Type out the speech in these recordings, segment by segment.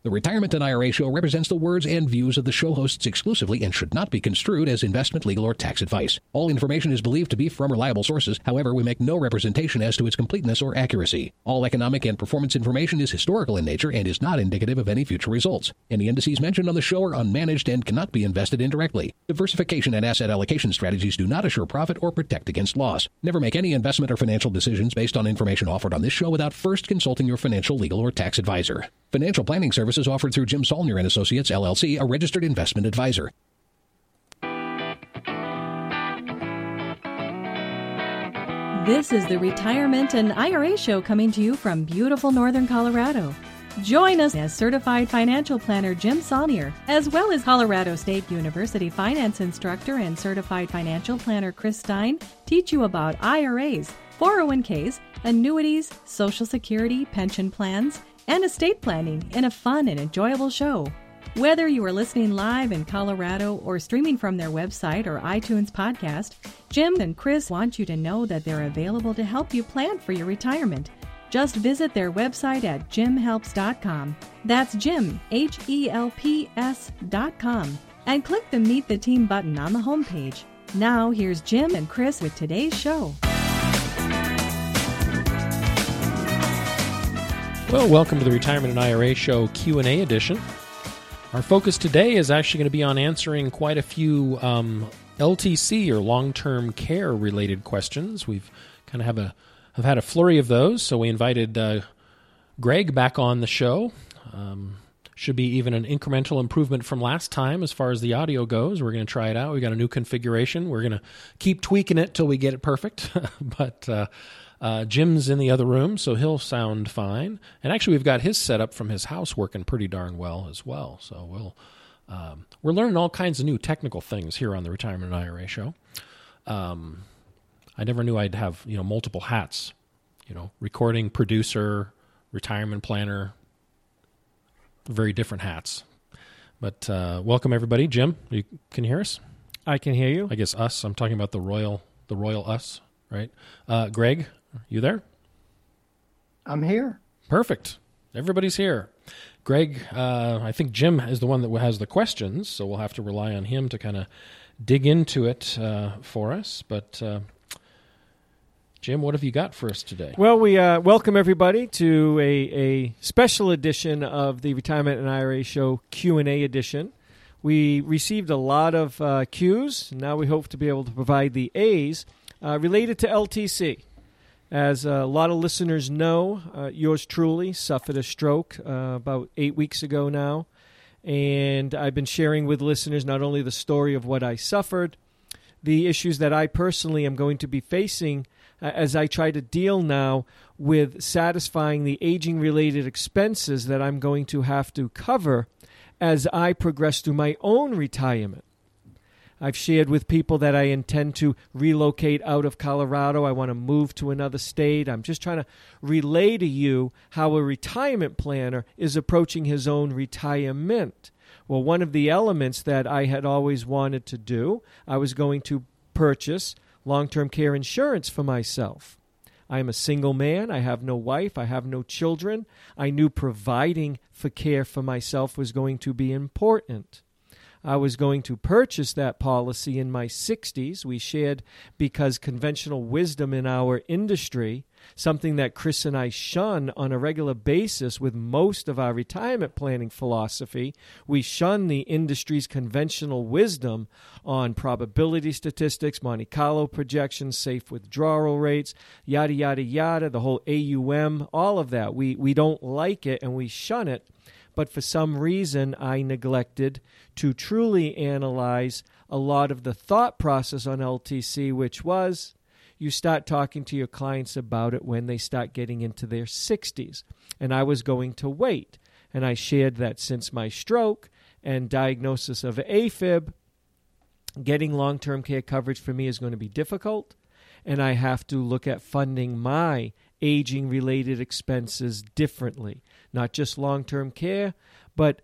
The Retirement and IRA Show represents the words and views of the show hosts exclusively and should not be construed as investment, legal, or tax advice. All information is believed to be from reliable sources. However, we make no representation as to its completeness or accuracy. All economic and performance information is historical in nature and is not indicative of any future results. Any indices mentioned on the show are unmanaged and cannot be invested indirectly. Diversification and asset allocation strategies do not assure profit or protect against loss. Never make any investment or financial decisions based on information offered on this show without first consulting your financial, legal, or tax advisor. Financial planning services offered through Jim Saulnier and Associates, LLC, a registered investment advisor. This is the Retirement and IRA Show coming to you from beautiful northern Colorado. Join us as certified financial planner Jim Saulnier, as well as Colorado State University finance instructor and certified financial planner Chris Stein, teach you about IRAs, 401ks, annuities, Social Security, pension plans, and estate planning in a fun and enjoyable show. Whether you are listening live in Colorado or streaming from their website or iTunes podcast, Jim and Chris want you to know that they're available to help you plan for your retirement. Just visit their website at jimhelps.com. That's Jim, HELPS.com. And click the Meet the Team button on the homepage. Now, here's Jim and Chris with today's show. Well, welcome to the Retirement and IRA Show Q&A edition. Our focus today is actually going to be on answering quite a few LTC or long-term care related questions. We've kind of have had a flurry of those, so we invited Greg back on the show. Should be even an incremental improvement from last time as far as the audio goes. We're going to try it out. We got a new configuration. We're going to keep tweaking it till we get it perfect. But Jim's in the other room, so he'll sound fine. And actually, we've got his setup from his house working pretty darn well as well. So we're learning all kinds of new technical things here on the Retirement and IRA Show. I never knew I'd have multiple hats, recording producer, retirement planner, very different hats. But welcome everybody. Jim, you can hear us? I can hear you. I guess us. I'm talking about the royal us, right? Greg, you there? I'm here. Perfect. Everybody's here. Greg, I think Jim is the one that has the questions, so we'll have to rely on him to kind of dig into it for us. But Jim, what have you got for us today? Well, we welcome everybody to a special edition of the Retirement and IRA Show Q&A edition. We received a lot of Qs. Now we hope to be able to provide the As related to LTC. As a lot of listeners know, yours truly suffered a stroke about 8 weeks ago now. And I've been sharing with listeners not only the story of what I suffered, the issues that I personally am going to be facing as I try to deal now with satisfying the aging-related expenses that I'm going to have to cover as I progress through my own retirement. I've shared with people that I intend to relocate out of Colorado. I want to move to another state. I'm just trying to relay to you how a retirement planner is approaching his own retirement. Well, one of the elements that I had always wanted to do, I was going to purchase long-term care insurance for myself. I am a single man. I have no wife. I have no children. I knew providing for care for myself was going to be important. I was going to purchase that policy in my 60s. We shared because conventional wisdom in our industry, something that Chris and I shun on a regular basis with most of our retirement planning philosophy, we shun the industry's conventional wisdom on probability statistics, Monte Carlo projections, safe withdrawal rates, yada, yada, yada, the whole AUM, all of that. We don't like it and we shun it. But for some reason, I neglected to truly analyze a lot of the thought process on LTC, which was you start talking to your clients about it when they start getting into their 60s. And I was going to wait. And I shared that since my stroke and diagnosis of AFib, getting long-term care coverage for me is going to be difficult. And I have to look at funding my aging-related expenses differently. Not just long-term care, but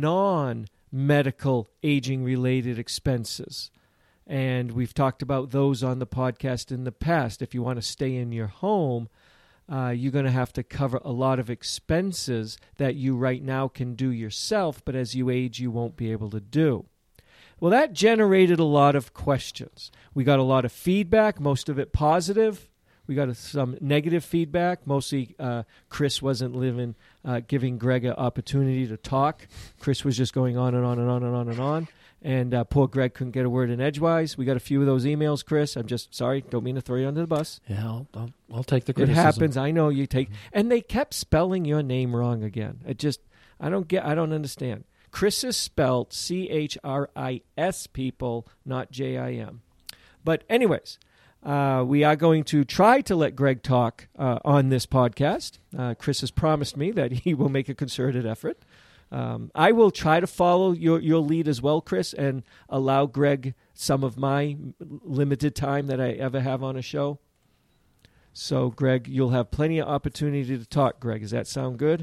non-medical aging-related expenses. And we've talked about those on the podcast in the past. If you want to stay in your home, you're going to have to cover a lot of expenses that you right now can do yourself, but as you age, you won't be able to do. Well, that generated a lot of questions. We got a lot of feedback, most of it positive. We got some negative feedback. Mostly Chris wasn't giving Greg an opportunity to talk. Chris was just going on and on and on and on and on. And poor Greg couldn't get a word in edgewise. We got a few of those emails, Chris. I'm just sorry. Don't mean to throw you under the bus. Yeah, I'll take the criticism. It happens. I know you take. And they kept spelling your name wrong again. I don't understand. Chris is spelled Chris, people, not Jim. But anyways, we are going to try to let Greg talk on this podcast. Chris has promised me that he will make a concerted effort. I will try to follow your lead as well, Chris, and allow Greg some of my limited time that I ever have on a show. So, Greg, you'll have plenty of opportunity to talk, Greg. Does that sound good?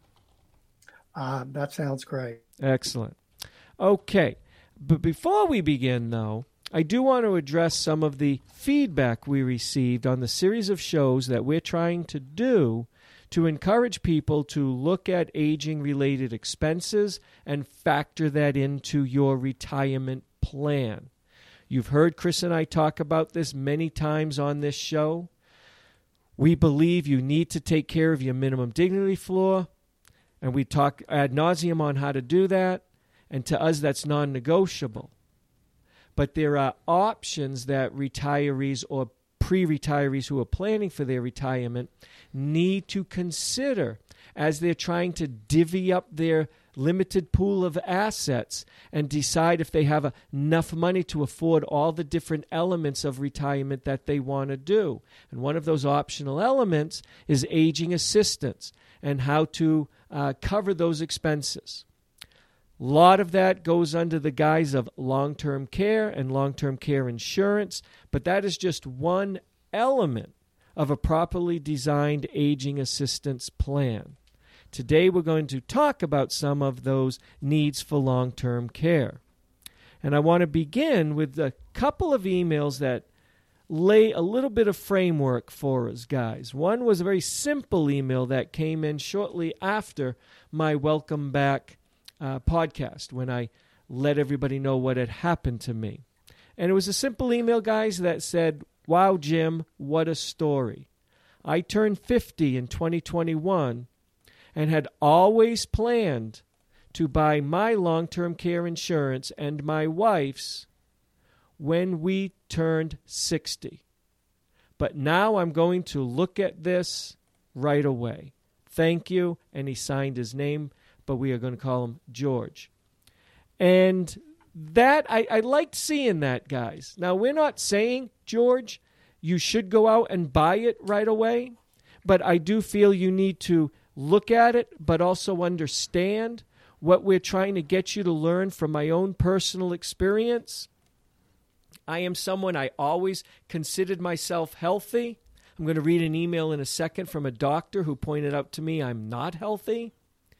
That sounds great. Excellent. Okay. But before we begin, though, I do want to address some of the feedback we received on the series of shows that we're trying to do to encourage people to look at aging-related expenses and factor that into your retirement plan. You've heard Chris and I talk about this many times on this show. We believe you need to take care of your minimum dignity floor, and we talk ad nauseum on how to do that, and to us that's non-negotiable. But there are options that retirees or pre-retirees who are planning for their retirement need to consider as they're trying to divvy up their limited pool of assets and decide if they have enough money to afford all the different elements of retirement that they want to do. And one of those optional elements is aging assistance and how to cover those expenses. A lot of that goes under the guise of long-term care and long-term care insurance, but that is just one element of a properly designed aging assistance plan. Today we're going to talk about some of those needs for long-term care. And I want to begin with a couple of emails that lay a little bit of framework for us, guys. One was a very simple email that came in shortly after my Welcome Back podcast when I let everybody know what had happened to me. And it was a simple email, guys, that said, "Wow, Jim, what a story. I turned 50 in 2021 and had always planned to buy my long-term care insurance and my wife's when we turned 60. But now I'm going to look at this right away. Thank you." And he signed his name, but we are going to call him George. And that, I liked seeing that, guys. Now, we're not saying, George, you should go out and buy it right away, but I do feel you need to look at it, but also understand what we're trying to get you to learn from my own personal experience. I am someone, I always considered myself healthy. I'm going to read an email in a second from a doctor who pointed out to me I'm not healthy.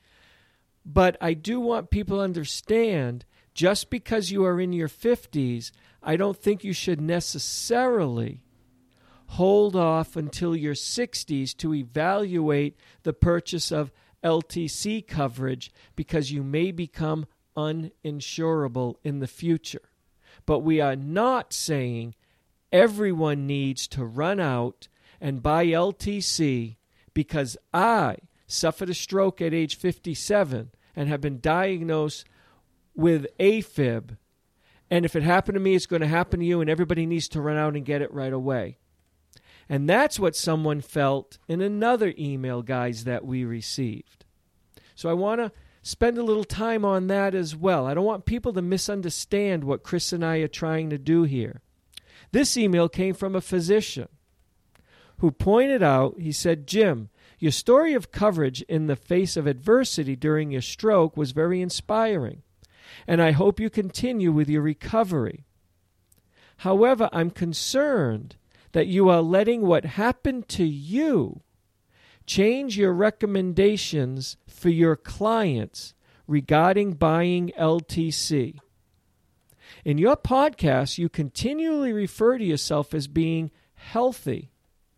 But I do want people to understand, just because you are in your 50s, I don't think you should necessarily hold off until your 60s to evaluate the purchase of LTC coverage because you may become uninsurable in the future. But we are not saying everyone needs to run out and buy LTC because I suffered a stroke at age 57 and have been diagnosed with AFib. And if it happened to me, it's going to happen to you, and everybody needs to run out and get it right away. And that's what someone felt in another email, guys, that we received. So I want to spend a little time on that as well. I don't want people to misunderstand what Chris and I are trying to do here. This email came from a physician who pointed out, he said, "Jim, your story of coverage in the face of adversity during your stroke was very inspiring, and I hope you continue with your recovery. However, I'm concerned that you are letting what happened to you change your recommendations for your clients regarding buying LTC. In your podcast, you continually refer to yourself as being healthy,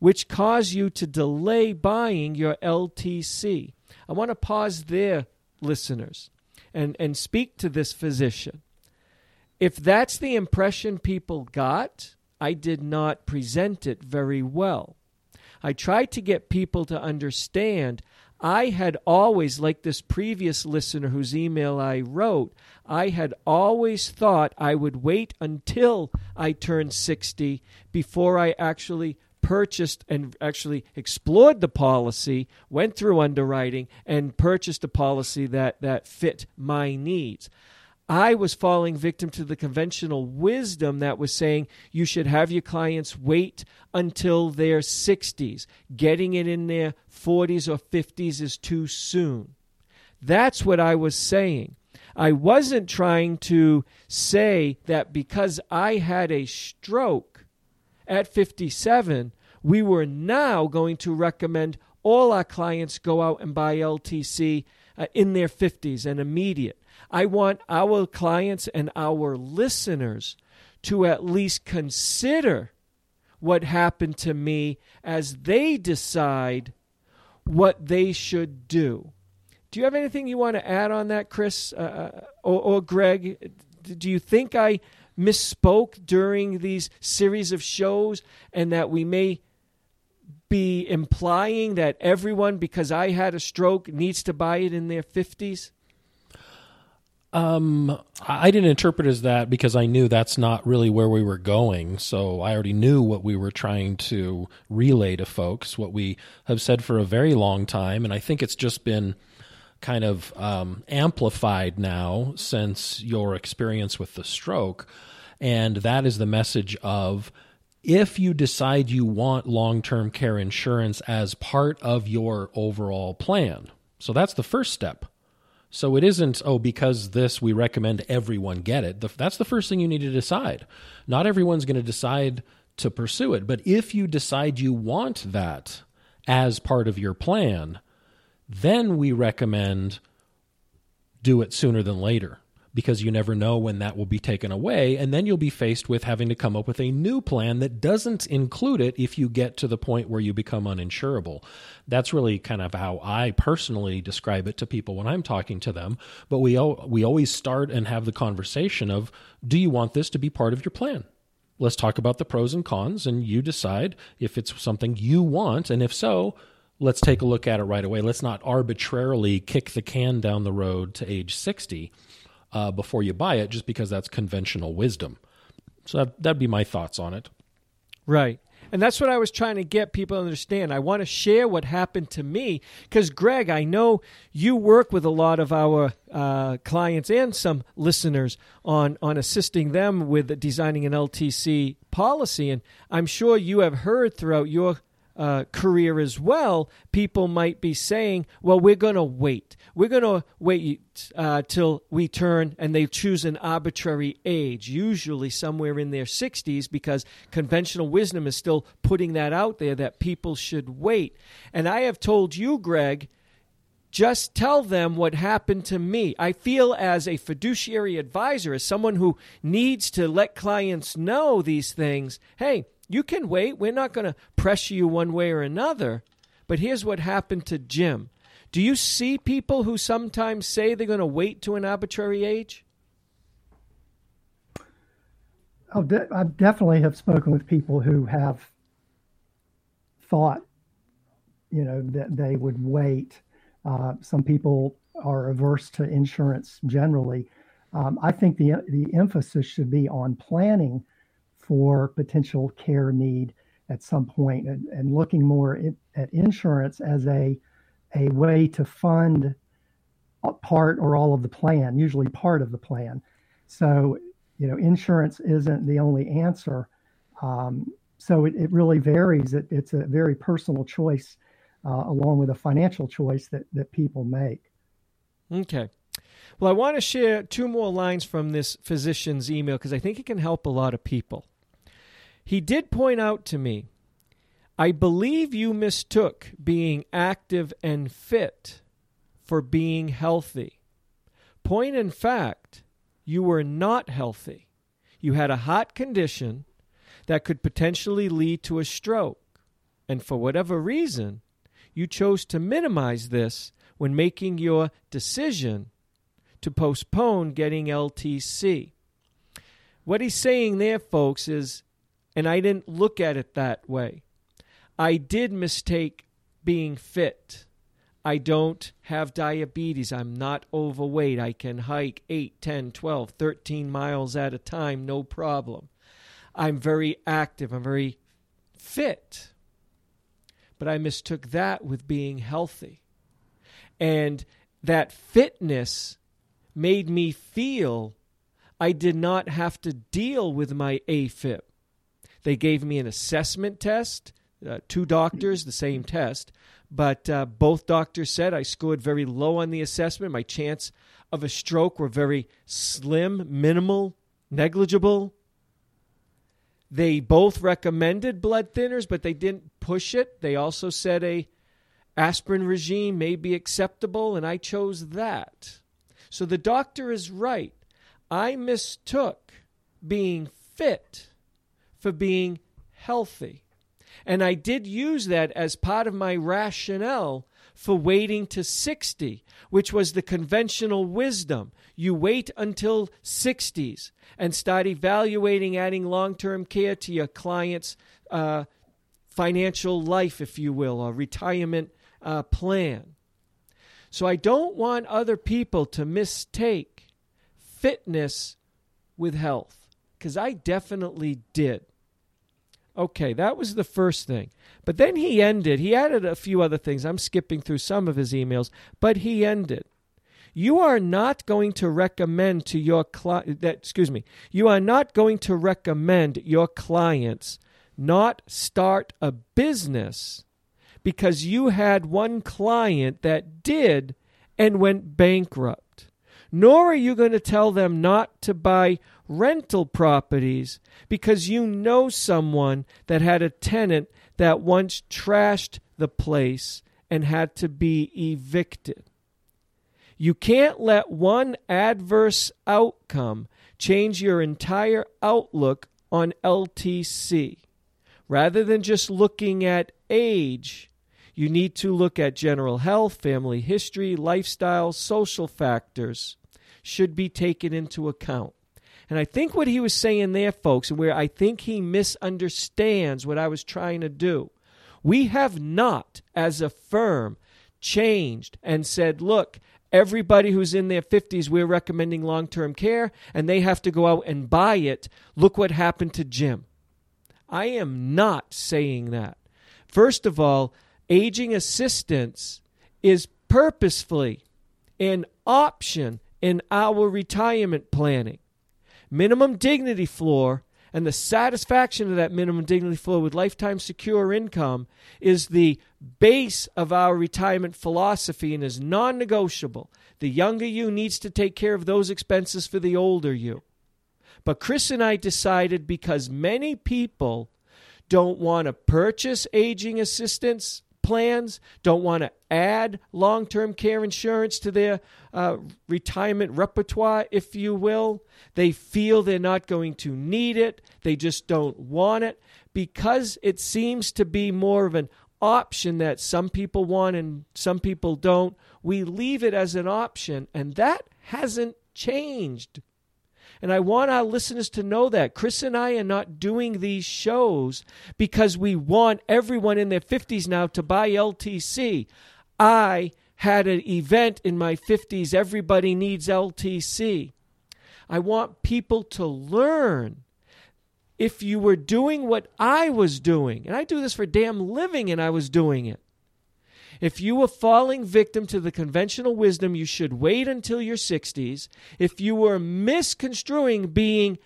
which cause you to delay buying your LTC. I want to pause there, listeners, and speak to this physician. If that's the impression people got, I did not present it very well. I tried to get people to understand I had always, like this previous listener whose email I wrote, I had always thought I would wait until I turned 60 before I actually purchased and actually explored the policy, went through underwriting, and purchased a policy that fit my needs. I was falling victim to the conventional wisdom that was saying you should have your clients wait until their 60s. Getting it in their 40s or 50s is too soon. That's what I was saying. I wasn't trying to say that because I had a stroke at 57, we were now going to recommend all our clients go out and buy LTC in their 50s and immediate. I want our clients and our listeners to at least consider what happened to me as they decide what they should do. Do you have anything you want to add on that, Chris or Greg? Do you think I misspoke during these series of shows and that we may be implying that everyone, because I had a stroke, needs to buy it in their 50s? I didn't interpret it as that because I knew that's not really where we were going. So I already knew what we were trying to relay to folks, what we have said for a very long time. And I think it's just been kind of amplified now since your experience with the stroke. And that is the message of, if you decide you want long-term care insurance as part of your overall plan. So that's the first step. So it isn't, because this, we recommend everyone get it. That's the first thing you need to decide. Not everyone's going to decide to pursue it. But if you decide you want that as part of your plan, then we recommend do it sooner than later, because you never know when that will be taken away, and then you'll be faced with having to come up with a new plan that doesn't include it if you get to the point where you become uninsurable. That's really kind of how I personally describe it to people when I'm talking to them. But we always start and have the conversation of, do you want this to be part of your plan? Let's talk about the pros and cons, and you decide if it's something you want, and if so, let's take a look at it right away. Let's not arbitrarily kick the can down the road to age 60 before you buy it, just because that's conventional wisdom. So that'd be my thoughts on it. Right. And that's what I was trying to get people to understand. I want to share what happened to me because, Greg, I know you work with a lot of our clients and some listeners on assisting them with designing an LTC policy. And I'm sure you have heard throughout your career as well, people might be saying, well, we're going to wait. We're going to wait till we turn, and they choose an arbitrary age, usually somewhere in their 60s, because conventional wisdom is still putting that out there that people should wait. And I have told you, Greg, just tell them what happened to me. I feel as a fiduciary advisor, as someone who needs to let clients know these things, hey, you can wait. We're not going to pressure you one way or another. But here's what happened to Jim. Do you see people who sometimes say they're going to wait to an arbitrary age? I definitely have spoken with people who have thought, that they would wait. Some people are averse to insurance generally. I think the emphasis should be on planning for potential care need at some point, and looking more at insurance as a way to fund part or all of the plan, usually part of the plan. So, insurance isn't the only answer. So it really varies. It's a very personal choice, along with a financial choice that people make. Okay. Well, I want to share two more lines from this physician's email because I think it can help a lot of people. He did point out to me, I believe you mistook being active and fit for being healthy. Point in fact, you were not healthy. You had a heart condition that could potentially lead to a stroke. And for whatever reason, you chose to minimize this when making your decision to postpone getting LTC. What he's saying there, folks, is, and I didn't look at it that way, I did mistake being fit. I don't have diabetes. I'm not overweight. I can hike 8, 10, 12, 13 miles at a time, no problem. I'm very active. I'm very fit. But I mistook that with being healthy. And that fitness made me feel I did not have to deal with my AFib. They gave me an assessment test, 2 doctors, the same test, but both doctors said I scored very low on the assessment. My chance of a stroke were very slim, minimal, negligible. They both recommended blood thinners, but they didn't push it. They also said a aspirin regime may be acceptable, and I chose that. So the doctor is right. I mistook being fit for being healthy. And I did use that as part of my rationale for waiting to 60, which was the conventional wisdom. You wait until 60s and start evaluating adding long-term care to your client's financial life, if you will, or retirement plan. So I don't want other people to mistake fitness with health, because I definitely did. Okay, that was the first thing. But then he added a few other things. I'm skipping through some of his emails, but he ended. You are not going to recommend to your you are not going to recommend your clients not start a business because you had one client that did and went bankrupt. Nor are you going to tell them not to buy rental properties because you know someone that had a tenant that once trashed the place and had to be evicted. You can't let one adverse outcome change your entire outlook on LTC. Rather than just looking at age, you need to look at general health, family history, lifestyle, social factors should be taken into account. And I think what he was saying there, folks, and where I think he misunderstands what I was trying to do, we have not, as a firm, changed and said, look, everybody who's in their 50s, we're recommending long-term care, and they have to go out and buy it. Look what happened to Jim. I am not saying that. First of all, aging assistance is purposefully an option in our retirement planning. Minimum dignity floor and the satisfaction of that minimum dignity floor with lifetime secure income is the base of our retirement philosophy and is non-negotiable. The younger you needs to take care of those expenses for the older you. But Chris and I decided, because many people don't want to purchase aging assistance plans, don't want to add long-term care insurance to their retirement repertoire, if you will. They feel they're not going to need it. They just don't want it because it seems to be more of an option that some people want and some people don't. We leave it as an option, and that hasn't changed. And I want our listeners to know that. Chris and I are not doing these shows because we want everyone in their 50s now to buy LTC. I had an event in my 50s, everybody needs LTC. I want people to learn. If you were doing what I was doing, and I do this for a damn living and I was doing it, if you were falling victim to the conventional wisdom, you should wait until your 60s. If you were misconstruing being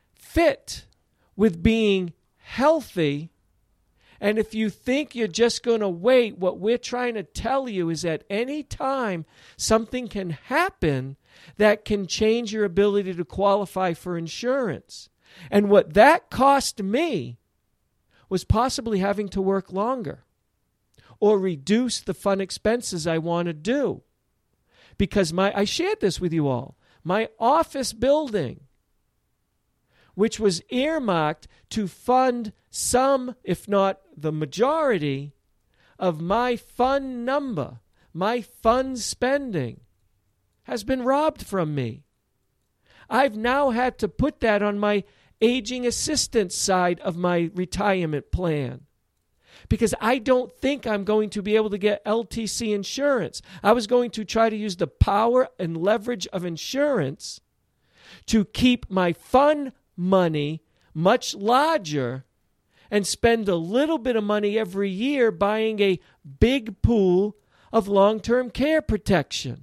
fit with being healthy, and if you think you're just going to wait, what we're trying to tell you is at any time something can happen that can change your ability to qualify for insurance. And what that cost me was possibly having to work longer or reduce the fun expenses I want to do. Because I shared this with you all. My office building which was earmarked to fund some, if not the majority, of my fund number, my fund spending, has been robbed from me. I've now had to put that on my aging assistance side of my retirement plan because I don't think I'm going to be able to get LTC insurance. I was going to try to use the power and leverage of insurance to keep my fund money much larger and spend a little bit of money every year buying a big pool of long-term care protection.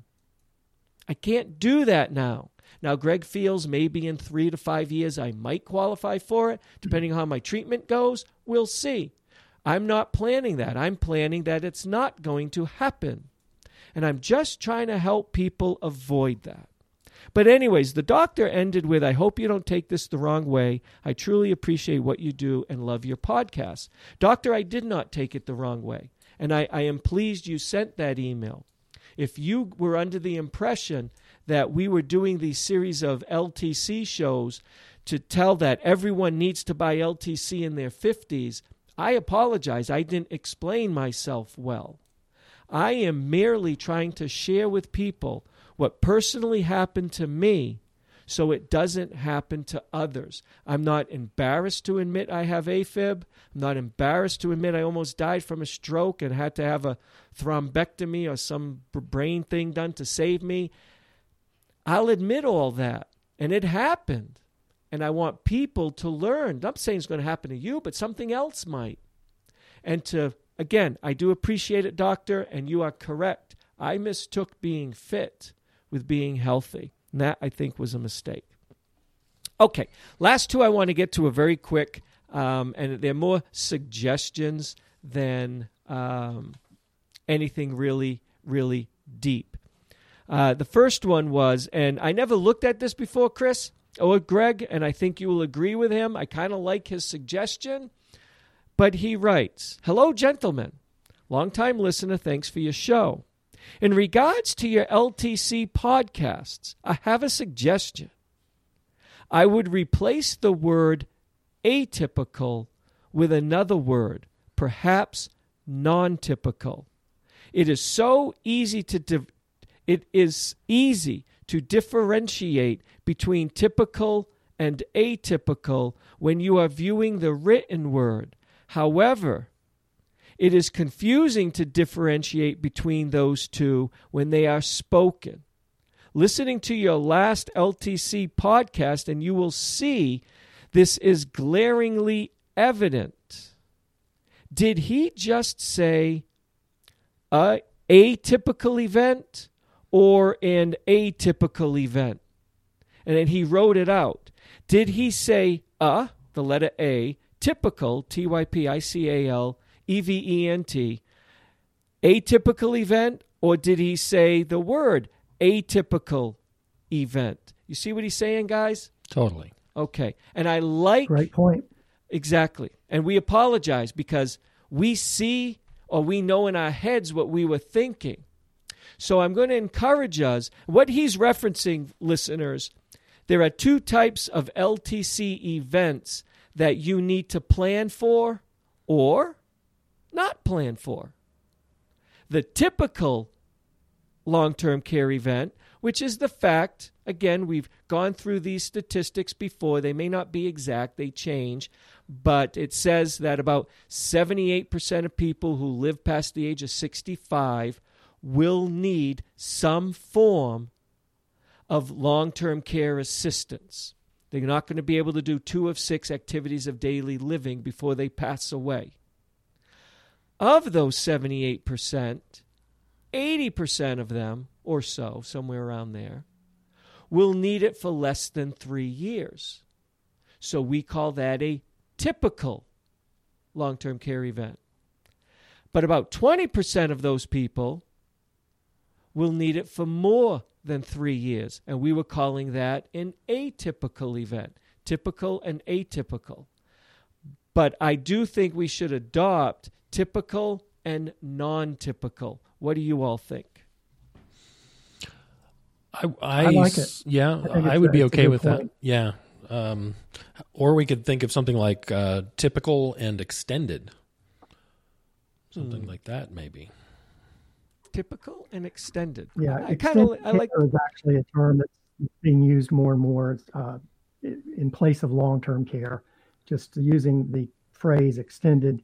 I can't do that now. Now, Greg feels maybe in 3 to 5 years I might qualify for it, depending on how my treatment goes. We'll see. I'm not planning that. I'm planning that it's not going to happen. And I'm just trying to help people avoid that. But anyways, the doctor ended with, I hope you don't take this the wrong way. I truly appreciate what you do and love your podcast. Doctor, I did not take it the wrong way. And I am pleased you sent that email. If you were under the impression that we were doing these series of LTC shows to tell that everyone needs to buy LTC in their 50s, I apologize. I didn't explain myself well. I am merely trying to share with people what personally happened to me so it doesn't happen to others. I'm not embarrassed to admit I have AFib. I'm not embarrassed to admit I almost died from a stroke and had to have a thrombectomy or some brain thing done to save me. I'll admit all that, and it happened. And I want people to learn. I'm not saying it's going to happen to you, but something else might. And again, I do appreciate it, doctor, and you are correct. I mistook being fit with being healthy. And that, I think, was a mistake. Okay, last two I want to get to are very quick, and they're more suggestions than anything really, really deep. The first one was, and I never looked at this before, Chris or Greg, and I think you will agree with him. I kind of like his suggestion, but he writes, "Hello, gentlemen. Longtime listener, thanks for your show. In regards to your LTC podcasts, I have a suggestion. I would replace the word atypical with another word, perhaps non-typical. It is so easy to differentiate between typical and atypical when you are viewing the written word. However, it is confusing to differentiate between those two when they are spoken. Listening to your last LTC podcast, and you will see this is glaringly evident. Did he just say a atypical event or an atypical event? And then he wrote it out. Did he say the letter A, typical, Typical, event, atypical event, or did he say the word atypical event? You see what he's saying, guys? Totally. Okay. And I like... Great point. Exactly. And we apologize because we see or we know in our heads what we were thinking. So I'm going to encourage us. What he's referencing, listeners, there are two types of LTC events that you need to plan for or not plan for. The typical long-term care event, which is the fact, again, we've gone through these statistics before. They may not be exact. They change. But it says that about 78% of people who live past the age of 65 will need some form of long-term care assistance. They're not going to be able to do 2 of 6 activities of daily living before they pass away. Of those 78%, 80% of them, or so, somewhere around there, will need it for less than 3 years. So we call that a typical long-term care event. But about 20% of those people will need it for more than 3 years, and we were calling that an atypical event, typical and atypical. But I do think we should adopt typical and non-typical. What do you all think? I like it. Yeah, I I would be okay with point. that. Yeah. Or we could think of something like typical and extended. Something like that, maybe. Typical and extended. Yeah, I like is actually a term that's being used more and more in place of long-term care. Just using the phrase extended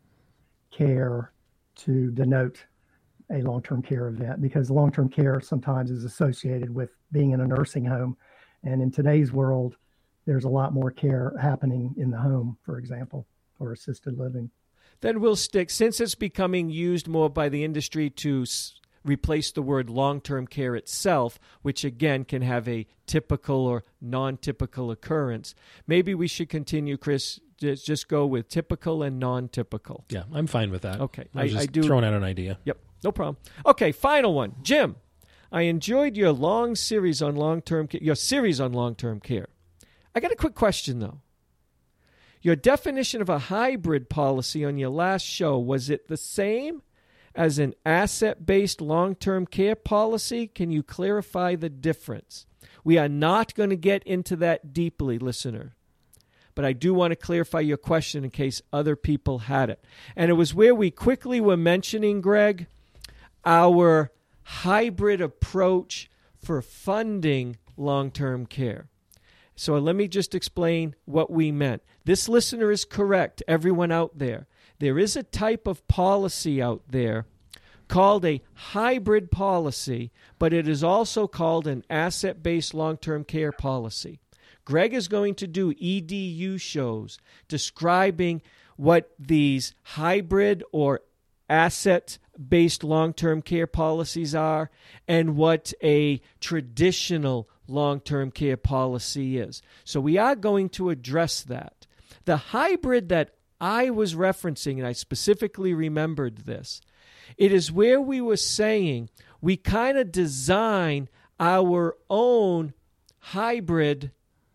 care to denote a long-term care event, because long-term care sometimes is associated with being in a nursing home. And in today's world, there's a lot more care happening in the home, for example, or assisted living. Then we'll stick, since it's becoming used more by the industry to replace the word long-term care itself, which again can have a typical or non-typical occurrence. Maybe we should continue, Chris, just go with typical and non-typical. Yeah, I'm fine with that. Okay. I was just throwing out an idea. Yep, no problem. Okay, final one. Jim, I enjoyed your series on long-term care. I got a quick question, though. Your definition of a hybrid policy on your last show, was it the same as an asset-based long-term care policy? Can you clarify the difference? We are not going to get into that deeply, listener, but I do want to clarify your question in case other people had it. And it was where we quickly were mentioning, Greg, our hybrid approach for funding long-term care. So let me just explain what we meant. This listener is correct, everyone out there. There is a type of policy out there called a hybrid policy, but it is also called an asset-based long-term care policy. Greg is going to do EDU shows describing what these hybrid or asset-based long-term care policies are and what a traditional long-term care policy is. So we are going to address that. The hybrid that I was referencing, and I specifically remembered this, it is where we were saying we kind of design our own hybrid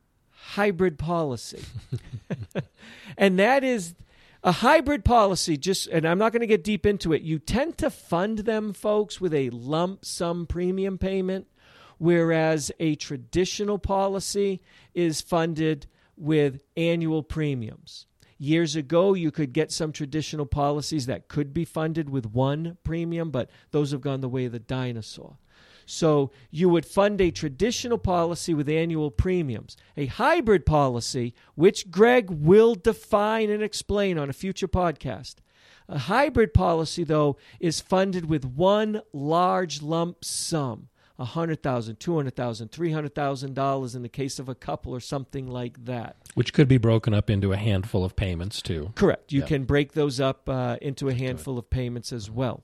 policy. And that is a hybrid policy, and I'm not going to get deep into it. You tend to fund them, folks, with a lump sum premium payment, whereas a traditional policy is funded with annual premiums. Years ago, you could get some traditional policies that could be funded with one premium, but those have gone the way of the dinosaur. So you would fund a traditional policy with annual premiums. A hybrid policy, which Greg will define and explain on a future podcast. A hybrid policy, though, is funded with one large lump sum. $100,000, $200,000, $300,000 in the case of a couple or something like that. Which could be broken up into a handful of payments, too. Correct. You can break those up into a handful of payments as well.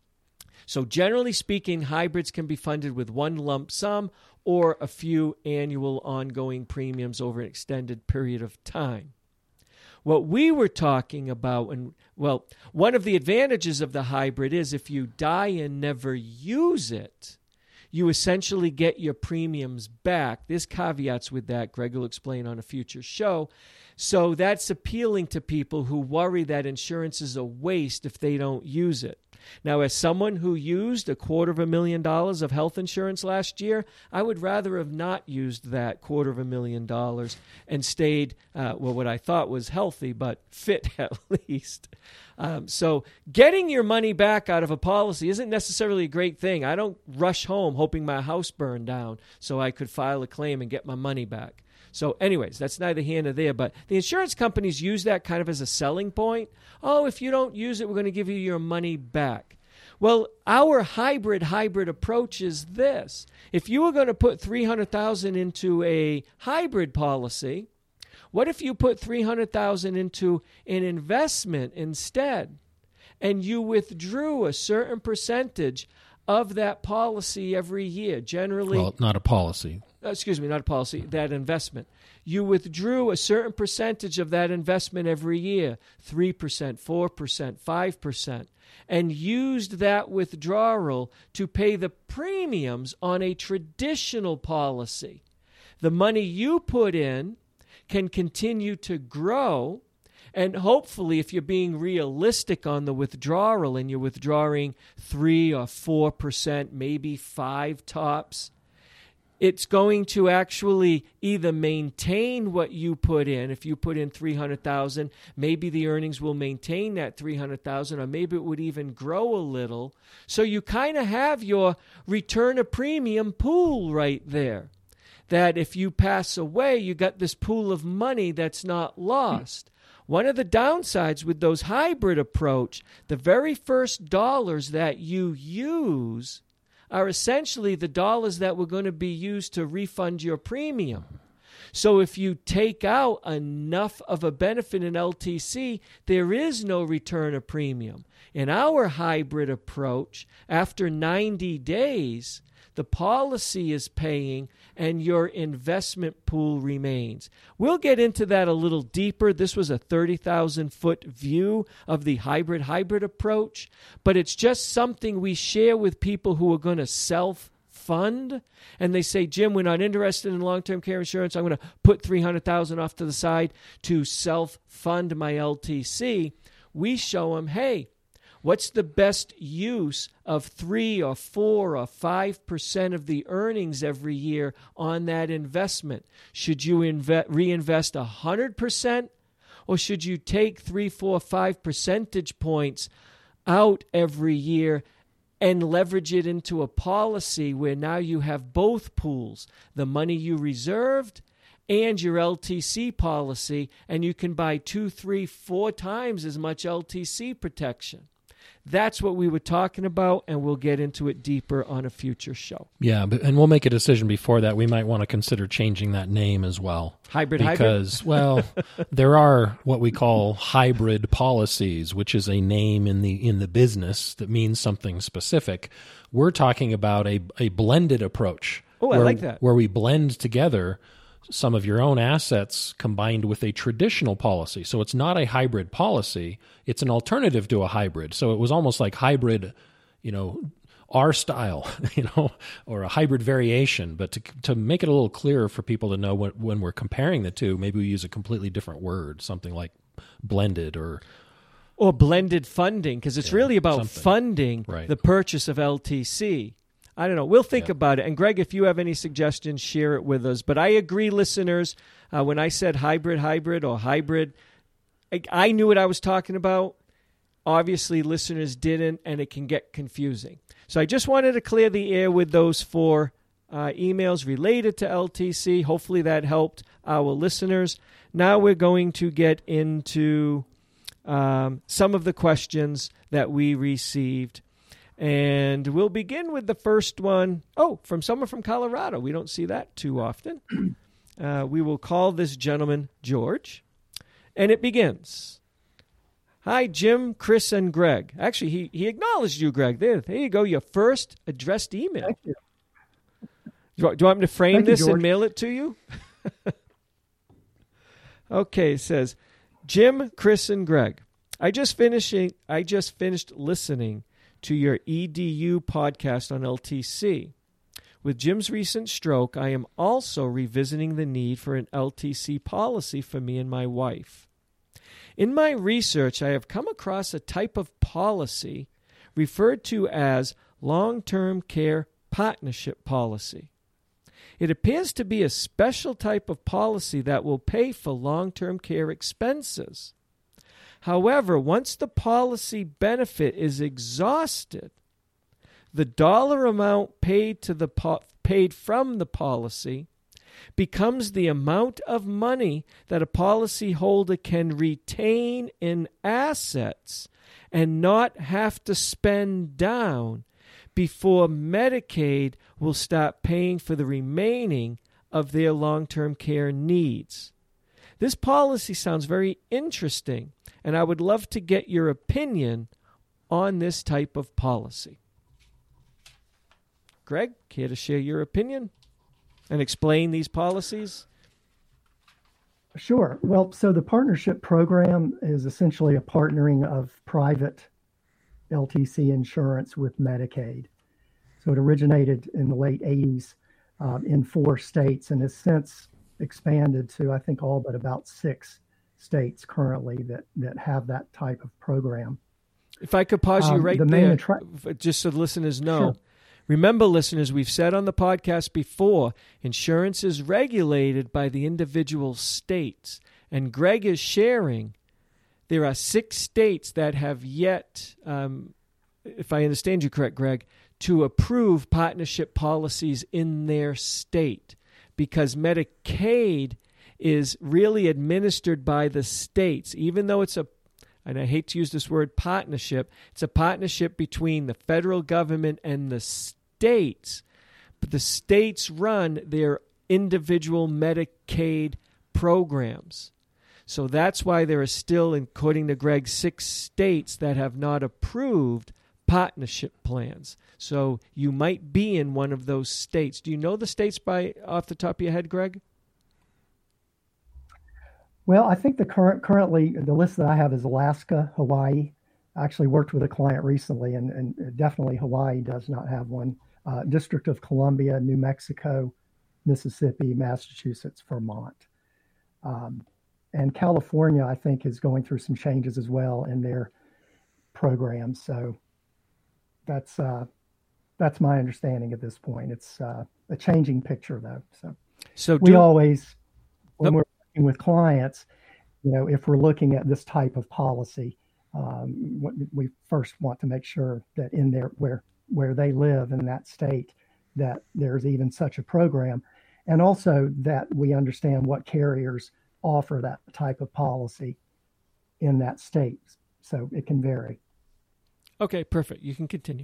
So generally speaking, hybrids can be funded with one lump sum or a few annual ongoing premiums over an extended period of time. What we were talking about, one of the advantages of the hybrid is if you die and never use it, you essentially get your premiums back. There's caveats with that. Greg will explain on a future show. So that's appealing to people who worry that insurance is a waste if they don't use it. Now, as someone who used $250,000 of health insurance last year, I would rather have not used that $250,000 and stayed, what I thought was healthy, but fit at least. So getting your money back out of a policy isn't necessarily a great thing. I don't rush home hoping my house burned down so I could file a claim and get my money back. So anyways, that's neither here nor there, but the insurance companies use that kind of as a selling point. Oh, if you don't use it, we're going to give you your money back. Well, our hybrid approach is this. If you were going to put $300,000 into a hybrid policy, what if you put $300,000 into an investment instead, and you withdrew a certain percentage of that policy every year? Generally, well, not a policy. Not a policy, that investment. You withdrew a certain percentage of that investment every year, 3%, 4%, 5%, and used that withdrawal to pay the premiums on a traditional policy. The money you put in can continue to grow, and hopefully, if you're being realistic on the withdrawal and you're withdrawing 3 or 4%, maybe 5 tops, it's going to actually either maintain what you put in. If you put in $300,000, maybe the earnings will maintain that $300,000, or maybe it would even grow a little. So you kind of have your return of premium pool right there. That if you pass away, you got this pool of money that's not lost. One of the downsides with those hybrid approach, the very first dollars that you use are essentially the dollars that were going to be used to refund your premium. So if you take out enough of a benefit in LTC, there is no return of premium. In our hybrid approach, after 90 days, the policy is paying and your investment pool remains. We'll get into that a little deeper. This was a 30,000-foot view of the hybrid approach, but it's just something we share with people who are going to self-fund, and they say, Jim, we're not interested in long-term care insurance. I'm going to put $300,000 off to the side to self-fund my LTC. We show them, hey, what's the best use of 3 or 4 or 5% of the earnings every year on that investment? Should you reinvest 100%, or should you take 3, 4, 5 percentage points out every year and leverage it into a policy where now you have both pools, the money you reserved and your LTC policy, and you can buy 2, 3, 4 times as much LTC protection? That's what we were talking about, and we'll get into it deeper on a future show. Yeah, and we'll make a decision before that. We might want to consider changing that name as well. Because, well, there are what we call hybrid policies, which is a name in the business that means something specific. We're talking about a blended approach. Oh, I like that. Where we blend together some of your own assets combined with a traditional policy. So it's not a hybrid policy. It's an alternative to a hybrid. So it was almost like hybrid, our style, or a hybrid variation. But to make it a little clearer for people to know when we're comparing the two, maybe we use a completely different word, something like blended or blended funding, because it's really about funding the purchase of LTC. I don't know. We'll think about it. And Greg, if you have any suggestions, share it with us. But I agree, listeners, when I said hybrid or hybrid, I knew what I was talking about. Obviously, listeners didn't, and it can get confusing. So I just wanted to clear the air with those 4 emails related to LTC. Hopefully that helped our listeners. Now we're going to get into some of the questions that we received. And we'll begin with the first one. From someone from Colorado. We don't see that too often. We will call this gentleman George. And it begins. Hi, Jim, Chris, and Greg. Actually, he acknowledged you, Greg. There you go, your first addressed email. Thank you. Do you want me to frame this George. and mail it to you? Okay, it says, Jim, Chris, and Greg. I just finished listening to your EDU podcast on LTC. With Jim's recent stroke, I am also revisiting the need for an LTC policy for me and my wife. In my research, I have come across a type of policy referred to as long-term care partnership policy. It appears to be a special type of policy that will pay for long-term care expenses. However, once the policy benefit is exhausted, the dollar amount paid from the policy becomes the amount of money that a policyholder can retain in assets and not have to spend down before Medicaid will start paying for the remaining of their long-term care needs. This policy sounds very interesting, and I would love to get your opinion on this type of policy. Greg, care to share your opinion and explain these policies? Sure. Well, so the partnership program is essentially a partnering of private LTC insurance with Medicaid. So it originated in the late 80s in 4 states and has since expanded to, I think, all but about 6 states currently that have that type of program. If I could pause you right there, just so the listeners know. Sure. Remember, listeners, we've said on the podcast before, insurance is regulated by the individual states. And Greg is sharing there are 6 states that have yet, if I understand you correct, Greg, to approve partnership policies in their state, because Medicaid is really administered by the states, even though it's and I hate to use this word partnership, it's a partnership between the federal government and the states. But the states run their individual Medicaid programs. So that's why there are still, according to Greg, 6 states that have not approved partnership plans. So you might be in one of those states. Do you know the states off the top of your head, Greg? Well, I think currently the list that I have is Alaska, Hawaii. I actually worked with a client recently, and definitely Hawaii does not have one. District of Columbia, New Mexico, Mississippi, Massachusetts, Vermont. And California, I think, is going through some changes as well in their programs. So that's my understanding at this point. It's a changing picture, though. So we always, when we're working with clients, if we're looking at this type of policy, we first want to make sure that in there where they live in that state, that there's even such a program, and also that we understand what carriers offer that type of policy in that state. So it can vary. Okay, perfect. You can continue.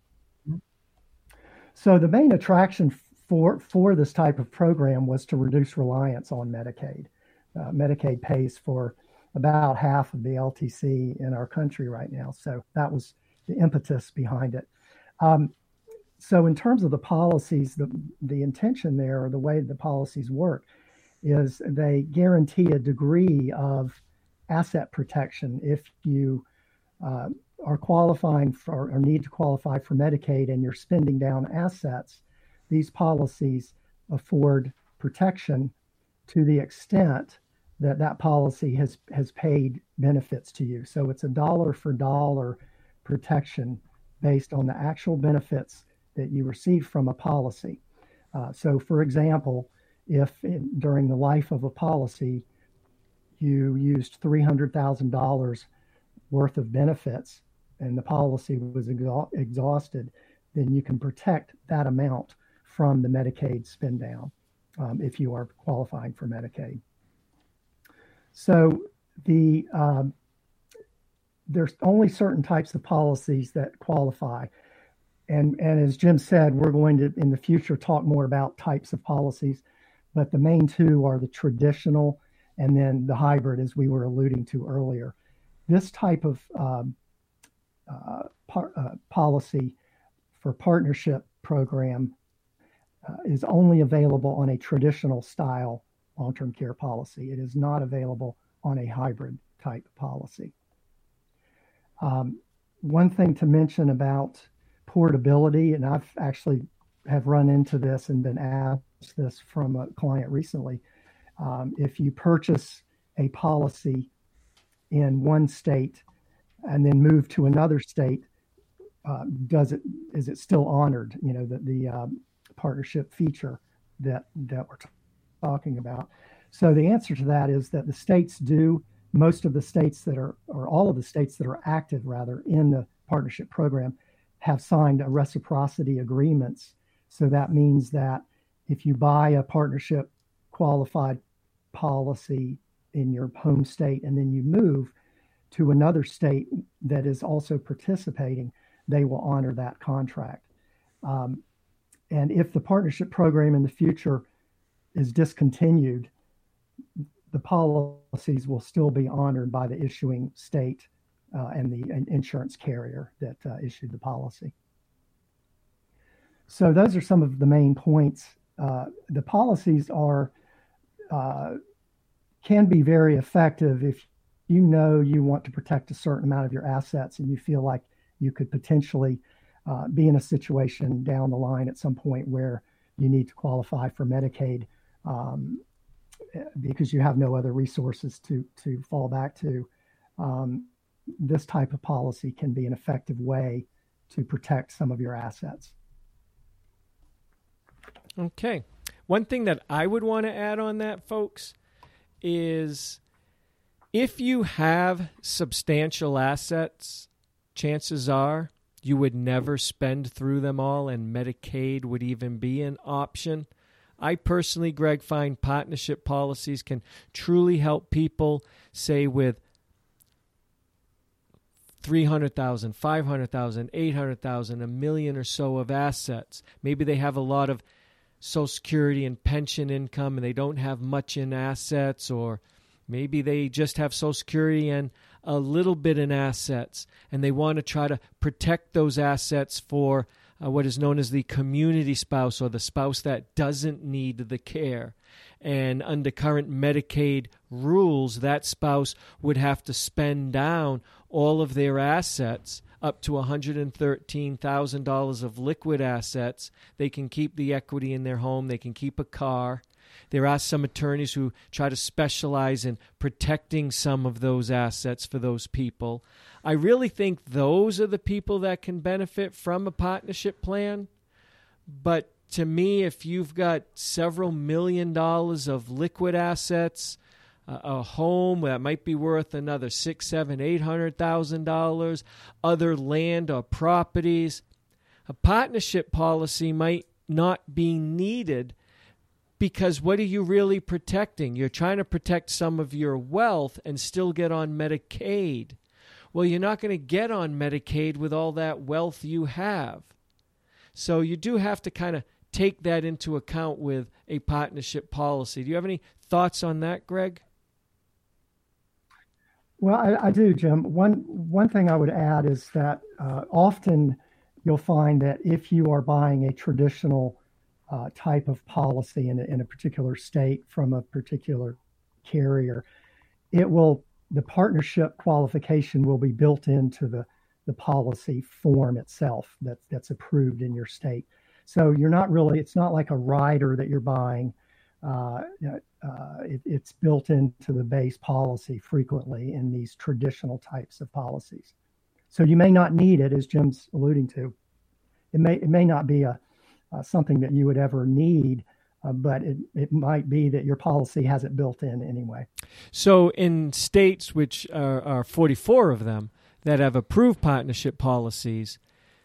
So the main attraction for this type of program was to reduce reliance on Medicaid. Medicaid pays for about half of the LTC in our country right now. So that was the impetus behind it. So in terms of the policies, the intention there, or the way the policies work, is they guarantee a degree of asset protection if you are qualifying for or need to qualify for Medicaid and you're spending down assets. These policies afford protection to the extent that policy has paid benefits to you. So it's a dollar for dollar protection based on the actual benefits that you receive from a policy. So for example, if during the life of a policy, you used $300,000 worth of benefits and the policy was exhausted, then you can protect that amount from the Medicaid spend down if you are qualifying for Medicaid. So there's only certain types of policies that qualify. And as Jim said, we're going to, in the future, talk more about types of policies. But the main two are the traditional and then the hybrid, as we were alluding to earlier. This type of policy for partnership program is only available on a traditional style long-term care policy. It is not available on a hybrid type policy. One thing to mention about portability, and I've actually have run into this and been asked this from a client recently. If you purchase a policy in one state and then move to another state, is it still honored? The partnership feature that we're talking about. So the answer to that is that the states do. Most of the states that are, or all of the states that are active rather in the partnership program, have signed a reciprocity agreements. So that means that if you buy a partnership qualified policy in your home state and then you move to another state that is also participating, they will honor that contract. And if the partnership program in the future is discontinued, the policies will still be honored by the issuing state and the insurance carrier that issued the policy. So those are some of the main points. The policies can be very effective if you know you want to protect a certain amount of your assets and you feel like you could potentially be in a situation down the line at some point where you need to qualify for Medicaid because you have no other resources to fall back to. This type of policy can be an effective way to protect some of your assets. Okay. One thing that I would want to add on that, folks, is if you have substantial assets, chances are you would never spend through them all, and Medicaid would even be an option. I personally, Greg, find partnership policies can truly help people, say, with $300,000, $500,000, $800,000, $1 million or so of assets. Maybe they have a lot of Social Security and pension income and they don't have much in assets, or maybe they just have Social Security and a little bit in assets, and they want to try to protect those assets for what is known as the community spouse, or the spouse that doesn't need the care. And under current Medicaid rules, that spouse would have to spend down all of their assets up to $113,000 of liquid assets. They can keep the equity in their home. They can keep a car. There are some attorneys who try to specialize in protecting some of those assets for those people. I really think those are the people that can benefit from a partnership plan. But to me, if you've got several $1 million of liquid assets, a home that might be worth another $600,000, $700,000, $800,000, other land or properties, a partnership policy might not be needed, because what are you really protecting? You're trying to protect some of your wealth and still get on Medicaid. Well, you're not going to get on Medicaid with all that wealth you have. So you do have to kind of take that into account with a partnership policy. Do you have any thoughts on that, Greg? Well, I do, Jim. One thing I would add is that often you'll find that if you are buying a traditional type of policy in a particular state from a particular carrier, the partnership qualification will be built into the policy form itself that's approved in your state. So it's not like a rider that you're buying. It's built into the base policy frequently in these traditional types of policies. So you may not need it, as Jim's alluding to. It may not be something that you would ever need, but it might be that your policy has it built in anyway. So in states, which are 44 of them, that have approved partnership policies,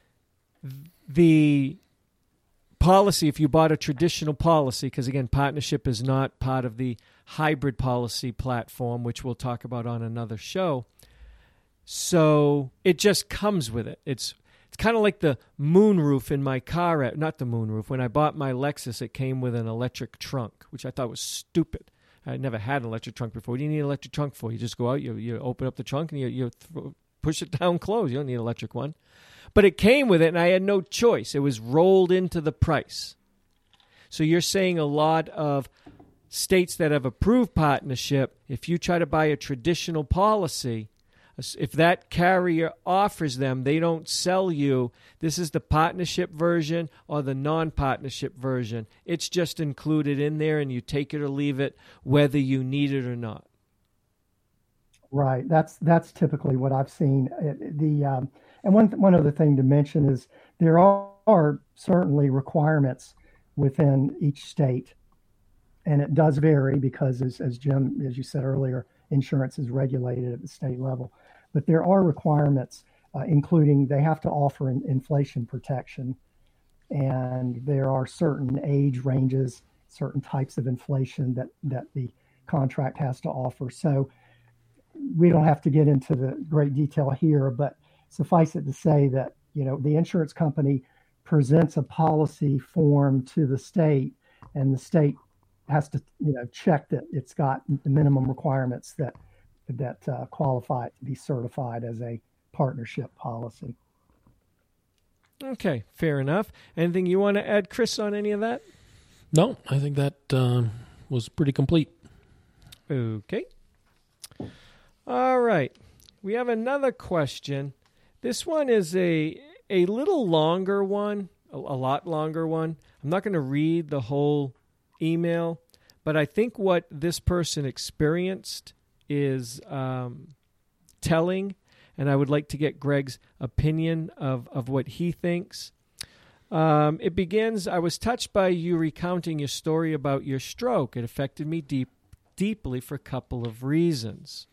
the policy, if you bought a traditional policy, because again, partnership is not part of the hybrid policy platform, which we'll talk about on another show. So it just comes with it. It's kind of like the moonroof in my car. Not the moonroof. When I bought my Lexus, it came with an electric trunk, which I thought was stupid. I never had an electric trunk before. What do you need an electric trunk for? You just go out, you open up the trunk, and you push it down, close. You don't need an electric one. But it came with it, and I had no choice. It was rolled into the price. So you're saying a lot of states that have approved partnership, if you try to buy a traditional policy, if that carrier offers them, they don't sell you, this is the partnership version or the non-partnership version. It's just included in there, and you take it or leave it, whether you need it or not. Right. That's typically what I've seen. And one other thing to mention is there are certainly requirements within each state, and it does vary because, as Jim, as you said earlier, insurance is regulated at the state level. But there are requirements, including they have to offer inflation protection, and there are certain age ranges, certain types of inflation that the contract has to offer. So we don't have to get into the great detail here, but suffice it to say that, the insurance company presents a policy form to the state, and the state has to, check that it's got the minimum requirements that qualify it to be certified as a partnership policy. Okay, fair enough. Anything you want to add, Chris, on any of that? No, I think that was pretty complete. Okay. All right. We have another question. This one is a little longer one, a lot longer one. I'm not going to read the whole email, but I think what this person experienced is telling, and I would like to get Greg's opinion of what he thinks. It begins, I was touched by you recounting your story about your stroke. It affected me deeply for a couple of reasons.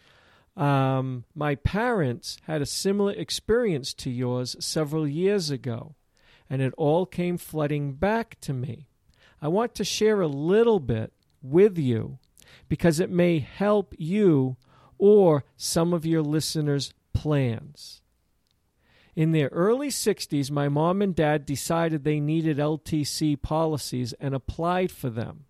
My parents had a similar experience to yours several years ago, and it all came flooding back to me. I want to share a little bit with you because it may help you or some of your listeners' plans. In their early 60s, my mom and dad decided they needed LTC policies and applied for them.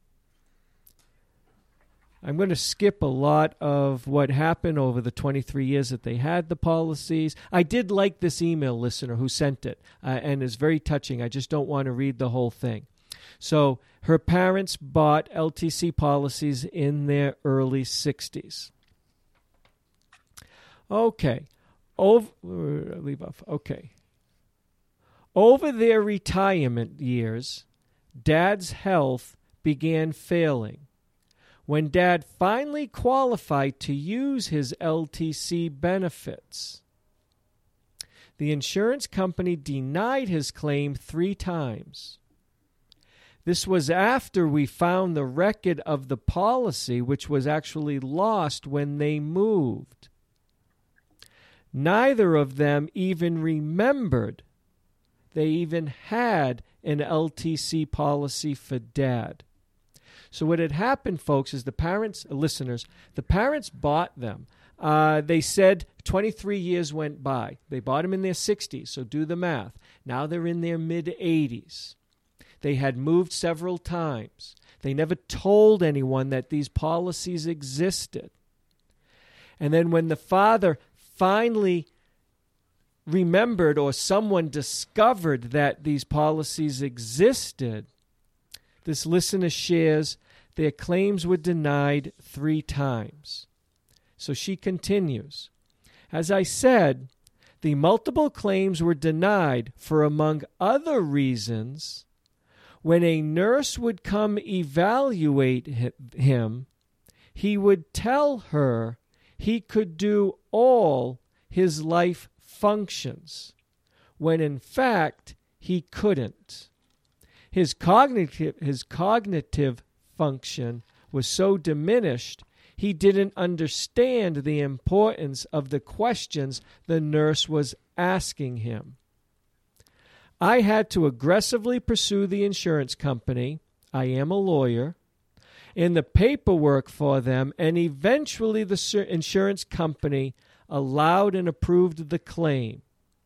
I'm going to skip a lot of what happened over the 23 years that they had the policies. I did like this email listener who sent it, and it's very touching. I just don't want to read the whole thing. So her parents bought LTC policies in their early 60s. Okay. Leave off. Okay. Over their retirement years, Dad's health began failing. When Dad finally qualified to use his LTC benefits, the insurance company denied his claim 3 times. This was after we found the record of the policy, which was actually lost when they moved. Neither of them even remembered they even had an LTC policy for Dad. So what had happened, folks, is the parents bought them. They said 23 years went by. They bought them in their 60s, so do the math. Now they're in their mid-80s. They had moved several times. They never told anyone that these policies existed. And then when the father finally remembered or someone discovered that these policies existed, this listener shares their claims were denied 3 times. So she continues, as I said, the multiple claims were denied for, among other reasons, when a nurse would come evaluate him, he would tell her he could do all his life functions, when in fact he couldn't. His cognitive function was so diminished he didn't understand the importance of the questions the nurse was asking him. I had to aggressively pursue the insurance company, I am a lawyer, in the paperwork for them, and eventually the insurance company allowed and approved the claim.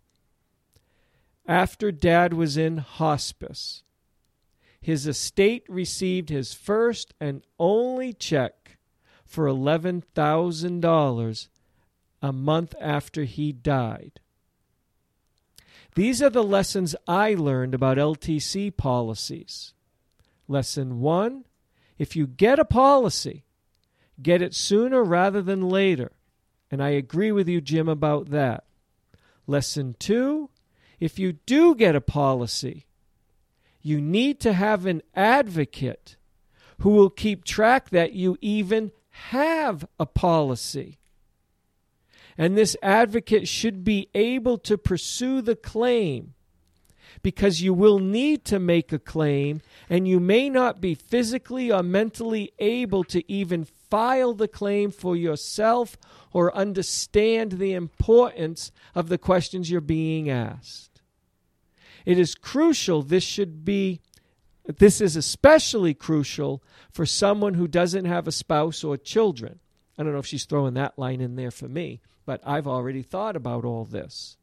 After Dad was in hospice, his estate received his first and only check for $11,000 a month after he died. These are the lessons I learned about LTC policies. Lesson 1, if you get a policy, get it sooner rather than later. And I agree with you, Jim, about that. Lesson 2, if you do get a policy, you need to have an advocate who will keep track that you even have a policy. And this advocate should be able to pursue the claim, because you will need to make a claim and you may not be physically or mentally able to even file the claim for yourself or understand the importance of the questions you're being asked. It is crucial, this is especially crucial for someone who doesn't have a spouse or children. I don't know if she's throwing that line in there for me, but I've already thought about all this.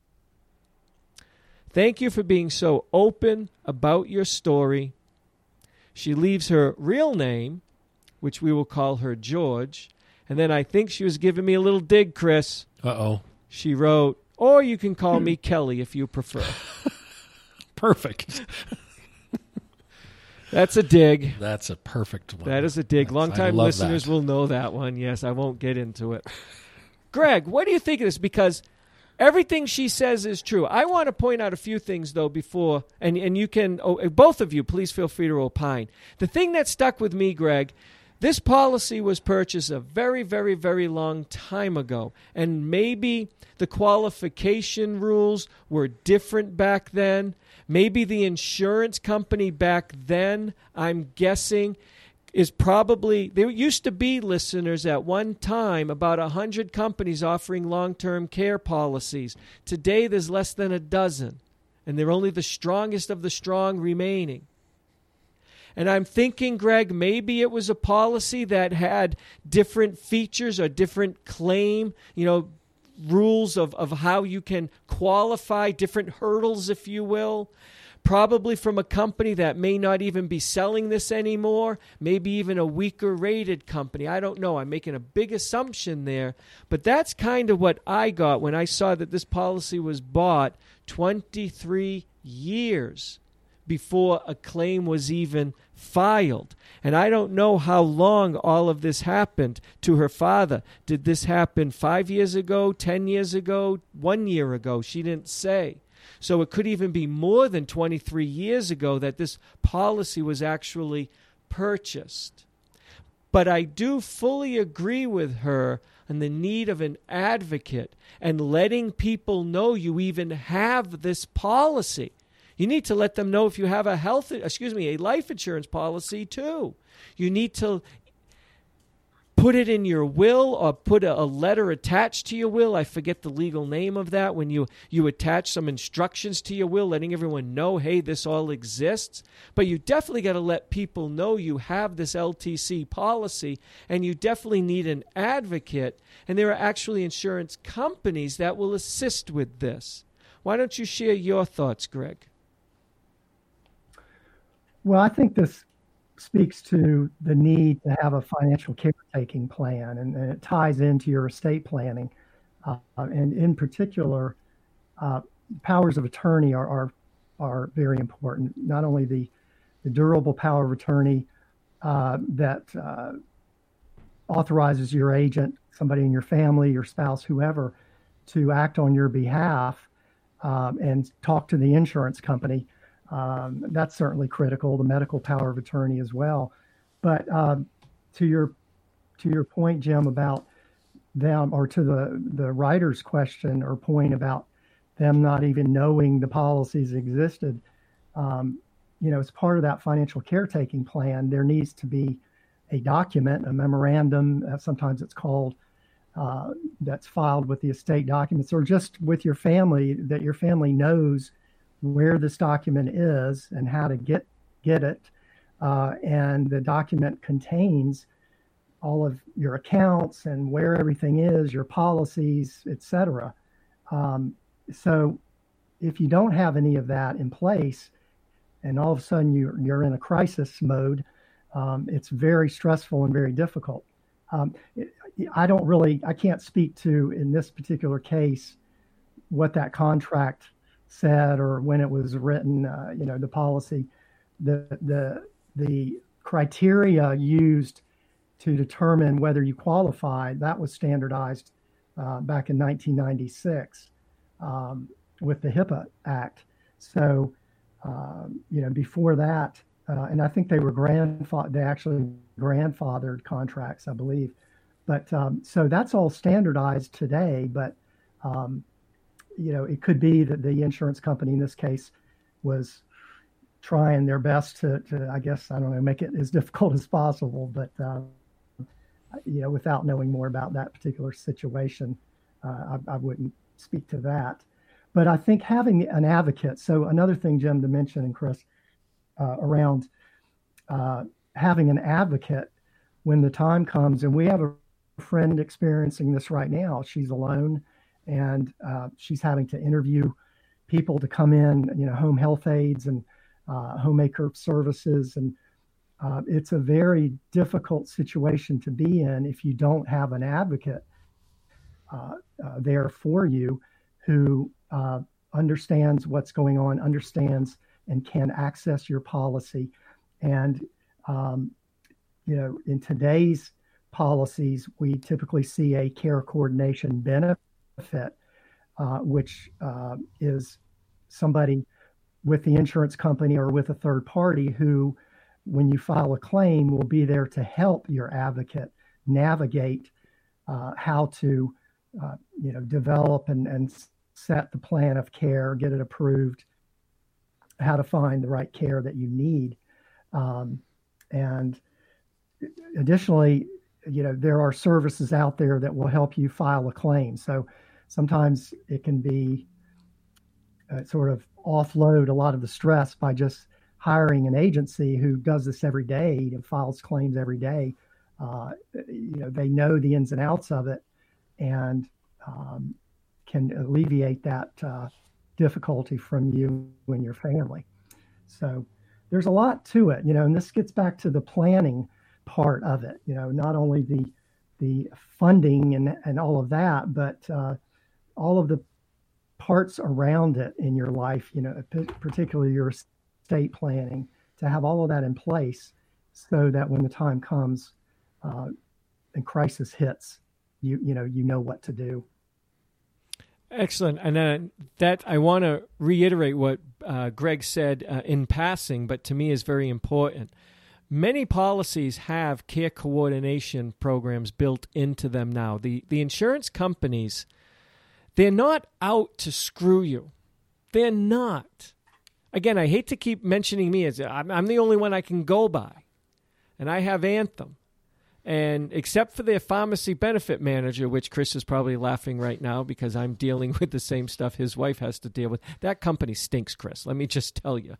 Thank you for being so open about your story. She leaves her real name, which we will call her George, and then I think she was giving me a little dig, Chris. Uh-oh. She wrote, or you can call me Kelly if you prefer. Perfect. That's a dig. That's a perfect one. That is a dig. Long-time listeners will know that one. Yes, I won't get into it. Greg, what do you think of this? Because everything she says is true. I want to point out a few things, though, before, and you can, both of you, please feel free to opine. The thing that stuck with me, Greg, This policy was purchased a very, very, very long time ago, and maybe the qualification rules were different back then. Maybe the insurance company back then, I'm guessing, is probably, there used to be, listeners, at one time about 100 companies offering long-term care policies. Today there's less than a dozen, and they're only the strongest of the strong remaining. And I'm thinking, Greg, maybe it was a policy that had different features or different claim, rules of how you can qualify, different hurdles, if you will. Probably from a company that may not even be selling this anymore, maybe even a weaker rated company. I don't know. I'm making a big assumption there. But that's kind of what I got when I saw that this policy was bought 23 years before a claim was even filed. And I don't know how long all of this happened to her father. Did this happen 5 years ago, 10 years ago, 1 year ago? She didn't say. So it could even be more than 23 years ago that this policy was actually purchased. But I do fully agree with her on the need of an advocate and letting people know you even have this policy. You need to let them know if you have a life insurance policy too. You need to put it in your will or put a letter attached to your will. I forget the legal name of that, when you attach some instructions to your will, letting everyone know, hey, this all exists. But you definitely got to let people know you have this LTC policy, and you definitely need an advocate. And there are actually insurance companies that will assist with this. Why don't you share your thoughts, Greg? Well, I think this speaks to the need to have a financial caretaking plan, and it ties into your estate planning. And in particular, powers of attorney are very important. Not only the durable power of attorney that authorizes your agent, somebody in your family, your spouse, whoever, to act on your behalf and talk to the insurance company. That's certainly critical, the medical power of attorney as well. But to your point, Jim, about them, or to the writer's question or point about them not even knowing the policies existed, as part of that financial caretaking plan, there needs to be a document, a memorandum, sometimes it's called, that's filed with the estate documents, or just with your family, that your family knows where this document is and how to get it. And the document contains all of your accounts and where everything is, your policies, etc. So if you don't have any of that in place, and all of a sudden you're in a crisis mode, it's very stressful and very difficult. I can't speak to, in this particular case, what that contract said or when it was written, the policy. The criteria used to determine whether you qualified, that was standardized back in 1996 with the HIPAA Act. So, before that, and I think they actually grandfathered contracts, I believe. But so that's all standardized today, but it could be that the insurance company in this case was trying their best to I guess, I don't know, make it as difficult as possible. But, without knowing more about that particular situation, I wouldn't speak to that. But I think having an advocate, so another thing, Jim, to mention, and Chris, around having an advocate when the time comes, and we have a friend experiencing this right now. She's alone, and she's having to interview people to come in, home health aides and homemaker services. And it's a very difficult situation to be in if you don't have an advocate there for you who understands what's going on, understands and can access your policy. And, in today's policies, we typically see a care coordination benefit, which is somebody with the insurance company or with a third party who when you file a claim, will be there to help your advocate navigate how to, develop and set the plan of care, get it approved, how to find the right care that you need. And additionally, there are services out there that will help you file a claim. So sometimes it can be sort of offload a lot of the stress by just hiring an agency who does this every day and files claims every day. They know the ins and outs of it and can alleviate that difficulty from you and your family. So there's a lot to it, and this gets back to the planning part of it, not only the funding and all of that, but all of the parts around it in your life, particularly your estate planning, to have all of that in place so that when the time comes and crisis hits, you know what to do. Excellent. And that I want to reiterate what Greg said in passing, but to me is very important. Many policies have care coordination programs built into them now. The insurance companies, they're not out to screw you. They're not. Again, I hate to keep mentioning me as I'm the only one I can go by, and I have Anthem. And except for their pharmacy benefit manager, which Chris is probably laughing right now because I'm dealing with the same stuff his wife has to deal with. That company stinks, Chris. Let me just tell you.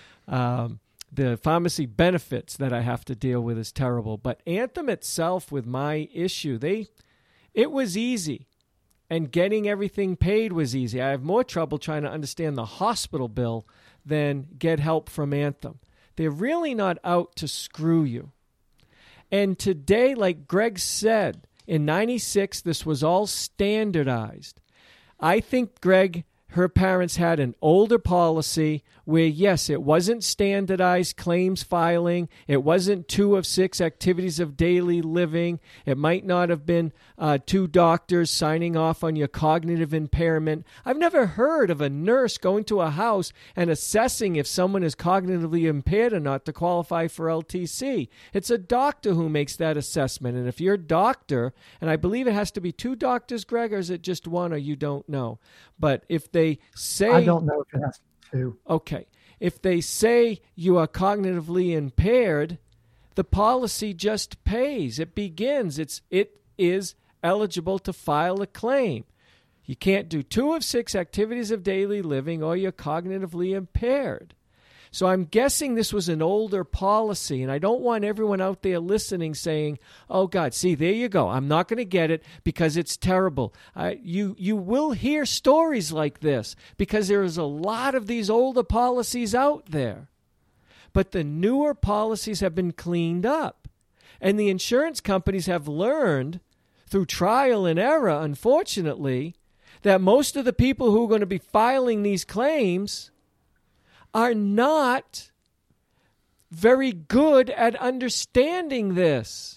The pharmacy benefits that I have to deal with is terrible. But Anthem itself, with my issue, it was easy. And getting everything paid was easy. I have more trouble trying to understand the hospital bill than get help from Anthem. They're really not out to screw you. And today, like Greg said, in 96, this was all standardized. I think, Greg, her parents had an older policy where, yes, it wasn't standardized claims filing. It wasn't 2 of 6 activities of daily living. It might not have been 2 doctors signing off on your cognitive impairment. I've never heard of a nurse going to a house and assessing if someone is cognitively impaired or not to qualify for LTC. It's a doctor who makes that assessment. And if you're a doctor, and I believe it has to be 2 doctors, Greg, or is it just 1, or you don't know? But if they say... I don't know if it has to. Okay. If they say you are cognitively impaired, the policy just pays. It begins. It is eligible to file a claim. You can't do 2 of 6 activities of daily living or you're cognitively impaired. So I'm guessing this was an older policy, and I don't want everyone out there listening saying, oh, God, see, there you go. I'm not going to get it because it's terrible. You will hear stories like this because there is a lot of these older policies out there. But the newer policies have been cleaned up, and the insurance companies have learned through trial and error, unfortunately, that most of the people who are going to be filing these claims are not very good at understanding this.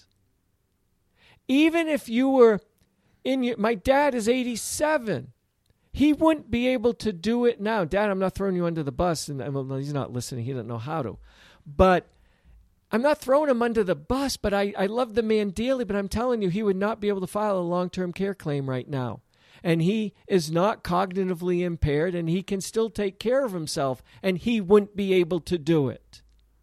Even if you were my dad is 87. He wouldn't be able to do it now. Dad, I'm not throwing you under the bus. And well, he's not listening. He doesn't know how to. But I'm not throwing him under the bus, but I love the man dearly. But I'm telling you, he would not be able to file a long-term care claim right now. And he is not cognitively impaired, and he can still take care of himself, and he wouldn't be able to do it.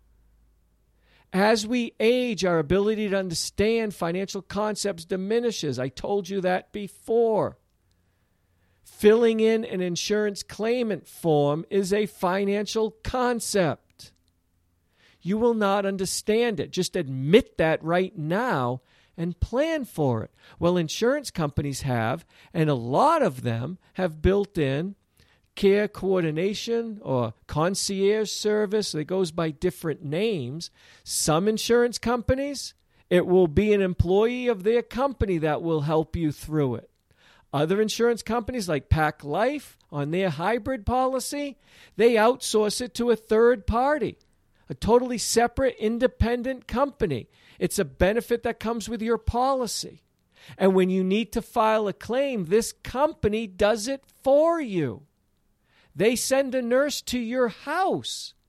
As we age, our ability to understand financial concepts diminishes. I told you that before. Filling in an insurance claimant form is a financial concept. You will not understand it. Just admit that right now and plan for it. Well, insurance companies have, and a lot of them have built in care coordination or concierge service that goes by different names. Some insurance companies, it will be an employee of their company that will help you through it. Other insurance companies like Pac Life, on their hybrid policy, they outsource it to a third party, a totally separate, independent company. It's a benefit that comes with your policy. And when you need to file a claim, this company does it for you. They send a nurse to your house.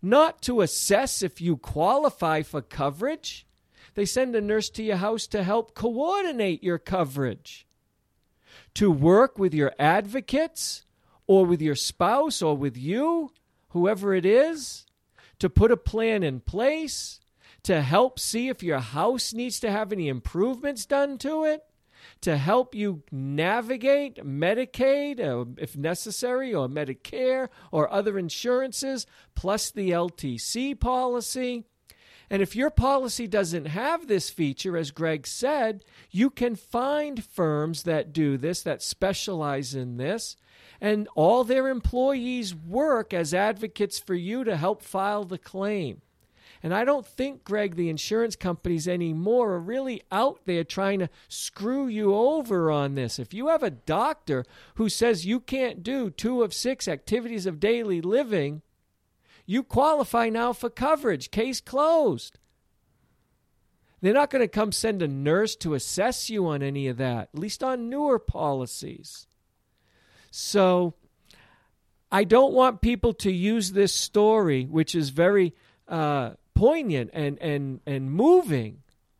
not to assess if you qualify for coverage. They send a nurse to your house to help coordinate your coverage, to work with your advocates or with your spouse or with you, whoever it is, to put a plan in place, to help see if your house needs to have any improvements done to it, to help you navigate Medicaid, if necessary, or Medicare, or other insurances, plus the LTC policy. And if your policy doesn't have this feature, as Greg said, you can find firms that do this, that specialize in this, and all their employees work as advocates for you to help file the claim. And I don't think, Greg, the insurance companies anymore are really out there trying to screw you over on this. If you have a doctor who says you can't do 2 of 6 activities of daily living, you qualify now for coverage. Case closed. They're not going to come send a nurse to assess you on any of that, at least on newer policies. So I don't want people to use this story, which is very poignant and moving.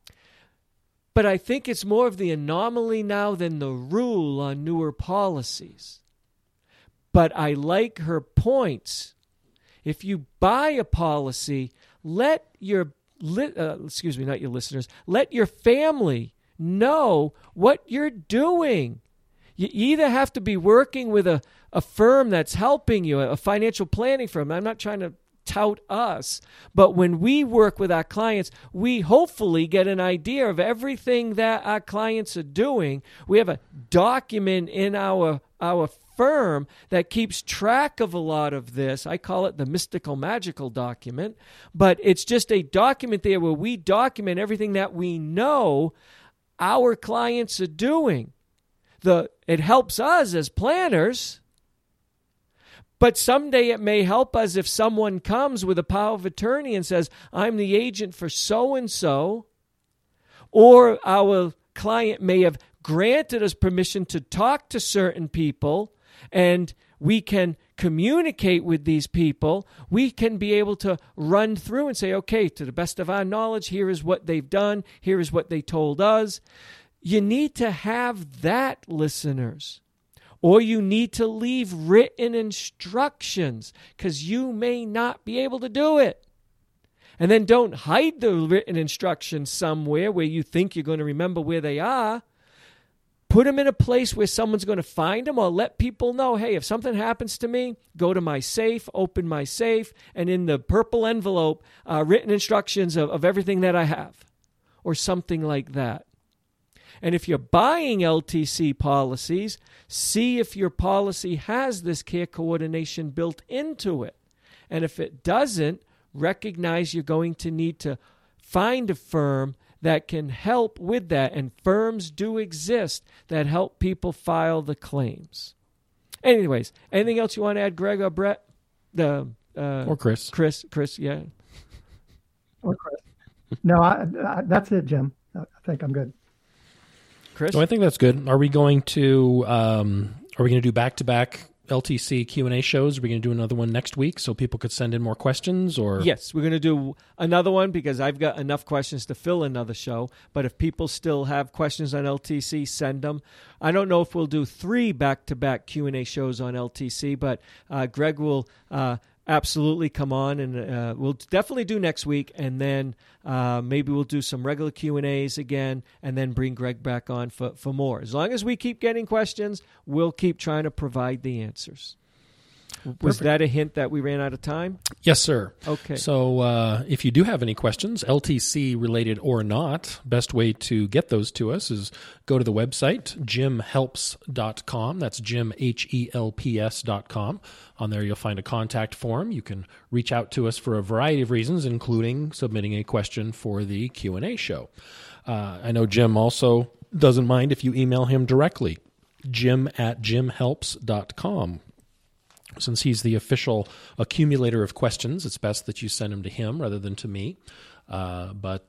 But I think it's more of the anomaly now than the rule on newer policies. But I like her points. If you buy a policy, let your not your listeners, let your family know what you're doing. You either have to be working with a firm that's helping you, a financial planning firm. I'm not trying to tout us, but when we work with our clients, we hopefully get an idea of everything that our clients are doing. We have a document in our firm that keeps track of a lot of this. I call it the mystical magical document, but it's just a document there where we document everything that we know our clients are doing. It helps us as planners, but someday it may help us if someone comes with a power of attorney and says, I'm the agent for so-and-so, or our client may have granted us permission to talk to certain people, and we can communicate with these people. We can be able to run through and say, okay, to the best of our knowledge, here is what they've done, here is what they told us. You need to have that, listeners. Or you need to leave written instructions because you may not be able to do it. And then don't hide the written instructions somewhere where you think you're going to remember where they are. Put them in a place where someone's going to find them, or let people know, hey, if something happens to me, go to my safe, open my safe, and in the purple envelope, written instructions of everything that I have, or something like that. And if you're buying LTC policies, see if your policy has this care coordination built into it. And if it doesn't, recognize you're going to need to find a firm that can help with that. And firms do exist that help people file the claims. Anyways, anything else you want to add, Greg or Brett? Or Chris. Chris, yeah. Or Chris. No, that's it, Jim. I think I'm good. Chris? So I think that's good. Are we going to do back-to-back LTC Q&A shows? Are we going to do another one next week so people could send in more questions? Or yes, we're going to do another one because I've got enough questions to fill another show. But if people still have questions on LTC, send them. I don't know if we'll do 3 back-to-back Q&A shows on LTC, but Greg will absolutely come on, and we'll definitely do next week, and then maybe we'll do some regular Q&As again, and then bring Greg back on for more. As long as we keep getting questions, we'll keep trying to provide the answers. Was that a hint that we ran out of time? Yes, sir. Okay. So if you do have any questions, LTC related or not, best way to get those to us is go to the website, jimhelps.com. That's Jim, HELPS.com. On there you'll find a contact form. You can reach out to us for a variety of reasons, including submitting a question for the Q&A show. I know Jim also doesn't mind if you email him directly, jim@jimhelps.com. Since he's the official accumulator of questions, it's best that you send them to him rather than to me. But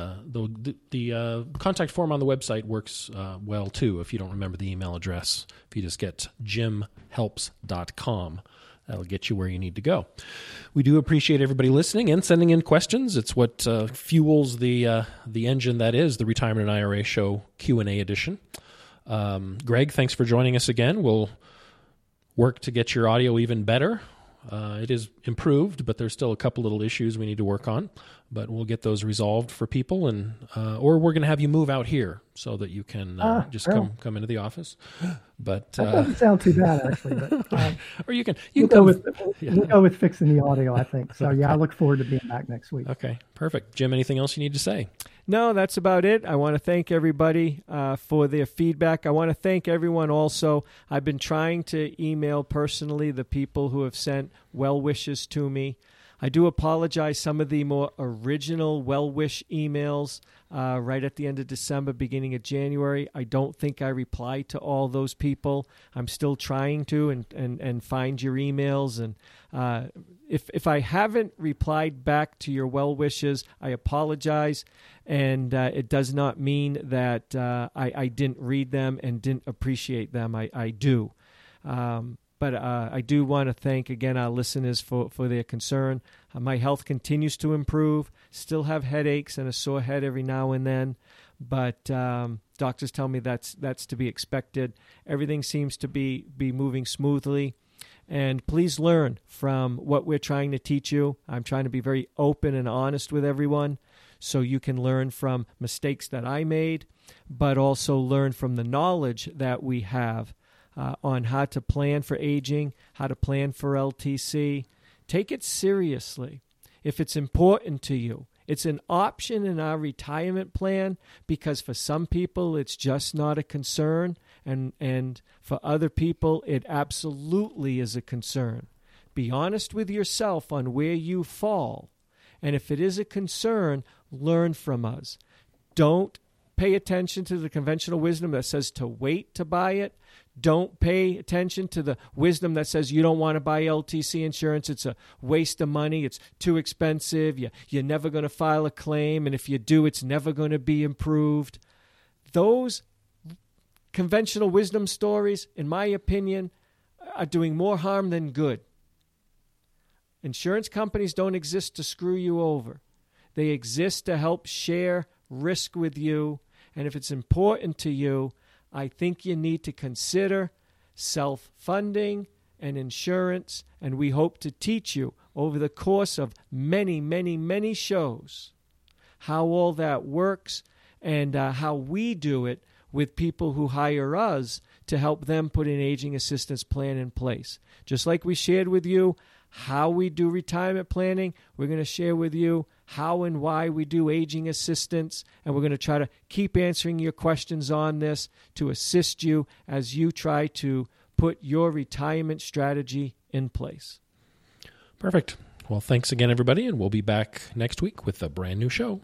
the contact form on the website works well, too, if you don't remember the email address. If you just get jimhelps.com, That'll get you where you need to go. We do appreciate everybody listening and sending in questions. It's what fuels the engine that is the Retirement and IRA Show Q&A edition. Greg, thanks for joining us again. We'll work to get your audio even better. It is improved, but there's still a couple little issues we need to work on. But we'll get those resolved for people, and or we're going to have you move out here so that you can just come into the office. But that doesn't sound too bad, actually. But, or you can we'll go with fixing the audio, I think. So I look forward to being back next week. Okay, perfect. Jim, anything else you need to say? No, that's about it. I want to thank everybody for their feedback. I want to thank everyone also. I've been trying to email personally the people who have sent well wishes to me. I do apologize. Some of the more original well-wish emails right at the end of December, beginning of January, I don't think I replied to all those people. I'm still trying to and find your emails. And if I haven't replied back to your well wishes, I apologize. And it does not mean that I didn't read them and didn't appreciate them. I do. But I do want to thank, again, our listeners for their concern. My health continues to improve. Still have headaches and a sore head every now and then. But doctors tell me that's to be expected. Everything seems to be moving smoothly. And please learn from what we're trying to teach you. I'm trying to be very open and honest with everyone so you can learn from mistakes that I made, but also learn from the knowledge that we have on how to plan for aging, how to plan for LTC. Take it seriously. If it's important to you, it's an option in our retirement plan because for some people it's just not a concern, and for other people it absolutely is a concern. Be honest with yourself on where you fall, and if it is a concern, learn from us. Don't pay attention to the conventional wisdom that says to wait to buy it. Don't pay attention to the wisdom that says you don't want to buy LTC insurance. It's a waste of money. It's too expensive. You're never going to file a claim. And if you do, it's never going to be improved. Those conventional wisdom stories, in my opinion, are doing more harm than good. Insurance companies don't exist to screw you over. They exist to help share risk with you. And if it's important to you, I think you need to consider self-funding and insurance, and we hope to teach you over the course of many, many, many shows how all that works and how we do it with people who hire us to help them put an aging assistance plan in place. Just like we shared with you how we do retirement planning, we're going to share with you how and why we do aging assistance, and we're going to try to keep answering your questions on this to assist you as you try to put your retirement strategy in place. Perfect. Well, thanks again, everybody, and we'll be back next week with a brand new show.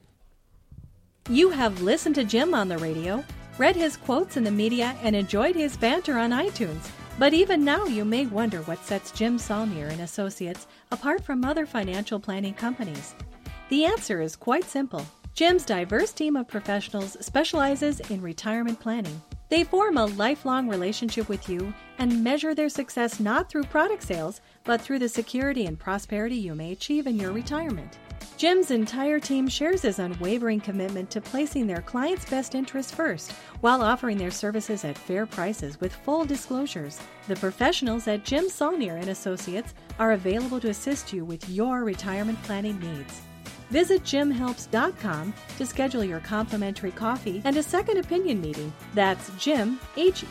You have listened to Jim on the radio, read his quotes in the media, and enjoyed his banter on iTunes. But even now, you may wonder what sets Jim Saulnier and Associates apart from other financial planning companies. The answer is quite simple. Jim's diverse team of professionals specializes in retirement planning. They form a lifelong relationship with you and measure their success not through product sales, but through the security and prosperity you may achieve in your retirement. Jim's entire team shares his unwavering commitment to placing their clients' best interests first, while offering their services at fair prices with full disclosures. The professionals at Jim Saulnier and Associates are available to assist you with your retirement planning needs. Visit jimhelps.com to schedule your complimentary coffee and a second opinion meeting. That's Jim,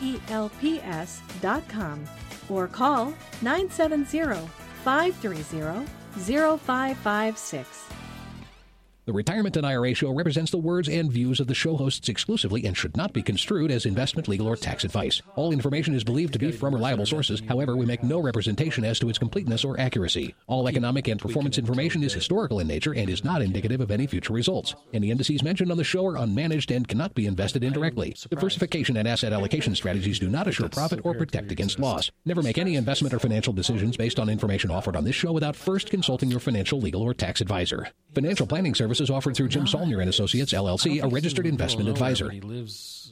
HELPS.com. Or call 970-530-0556. The Retirement and IRA Show represents the words and views of the show hosts exclusively and should not be construed as investment, legal, or tax advice. All information is believed to be from reliable sources. However, we make no representation as to its completeness or accuracy. All economic and performance information is historical in nature and is not indicative of any future results. Any indices mentioned on the show are unmanaged and cannot be invested indirectly. Diversification and asset allocation strategies do not assure profit or protect against loss. Never make any investment or financial decisions based on information offered on this show without first consulting your financial, legal, or tax advisor. Financial planning services offered through Jim Saulnier and Associates, LLC, a registered investment advisor. He lives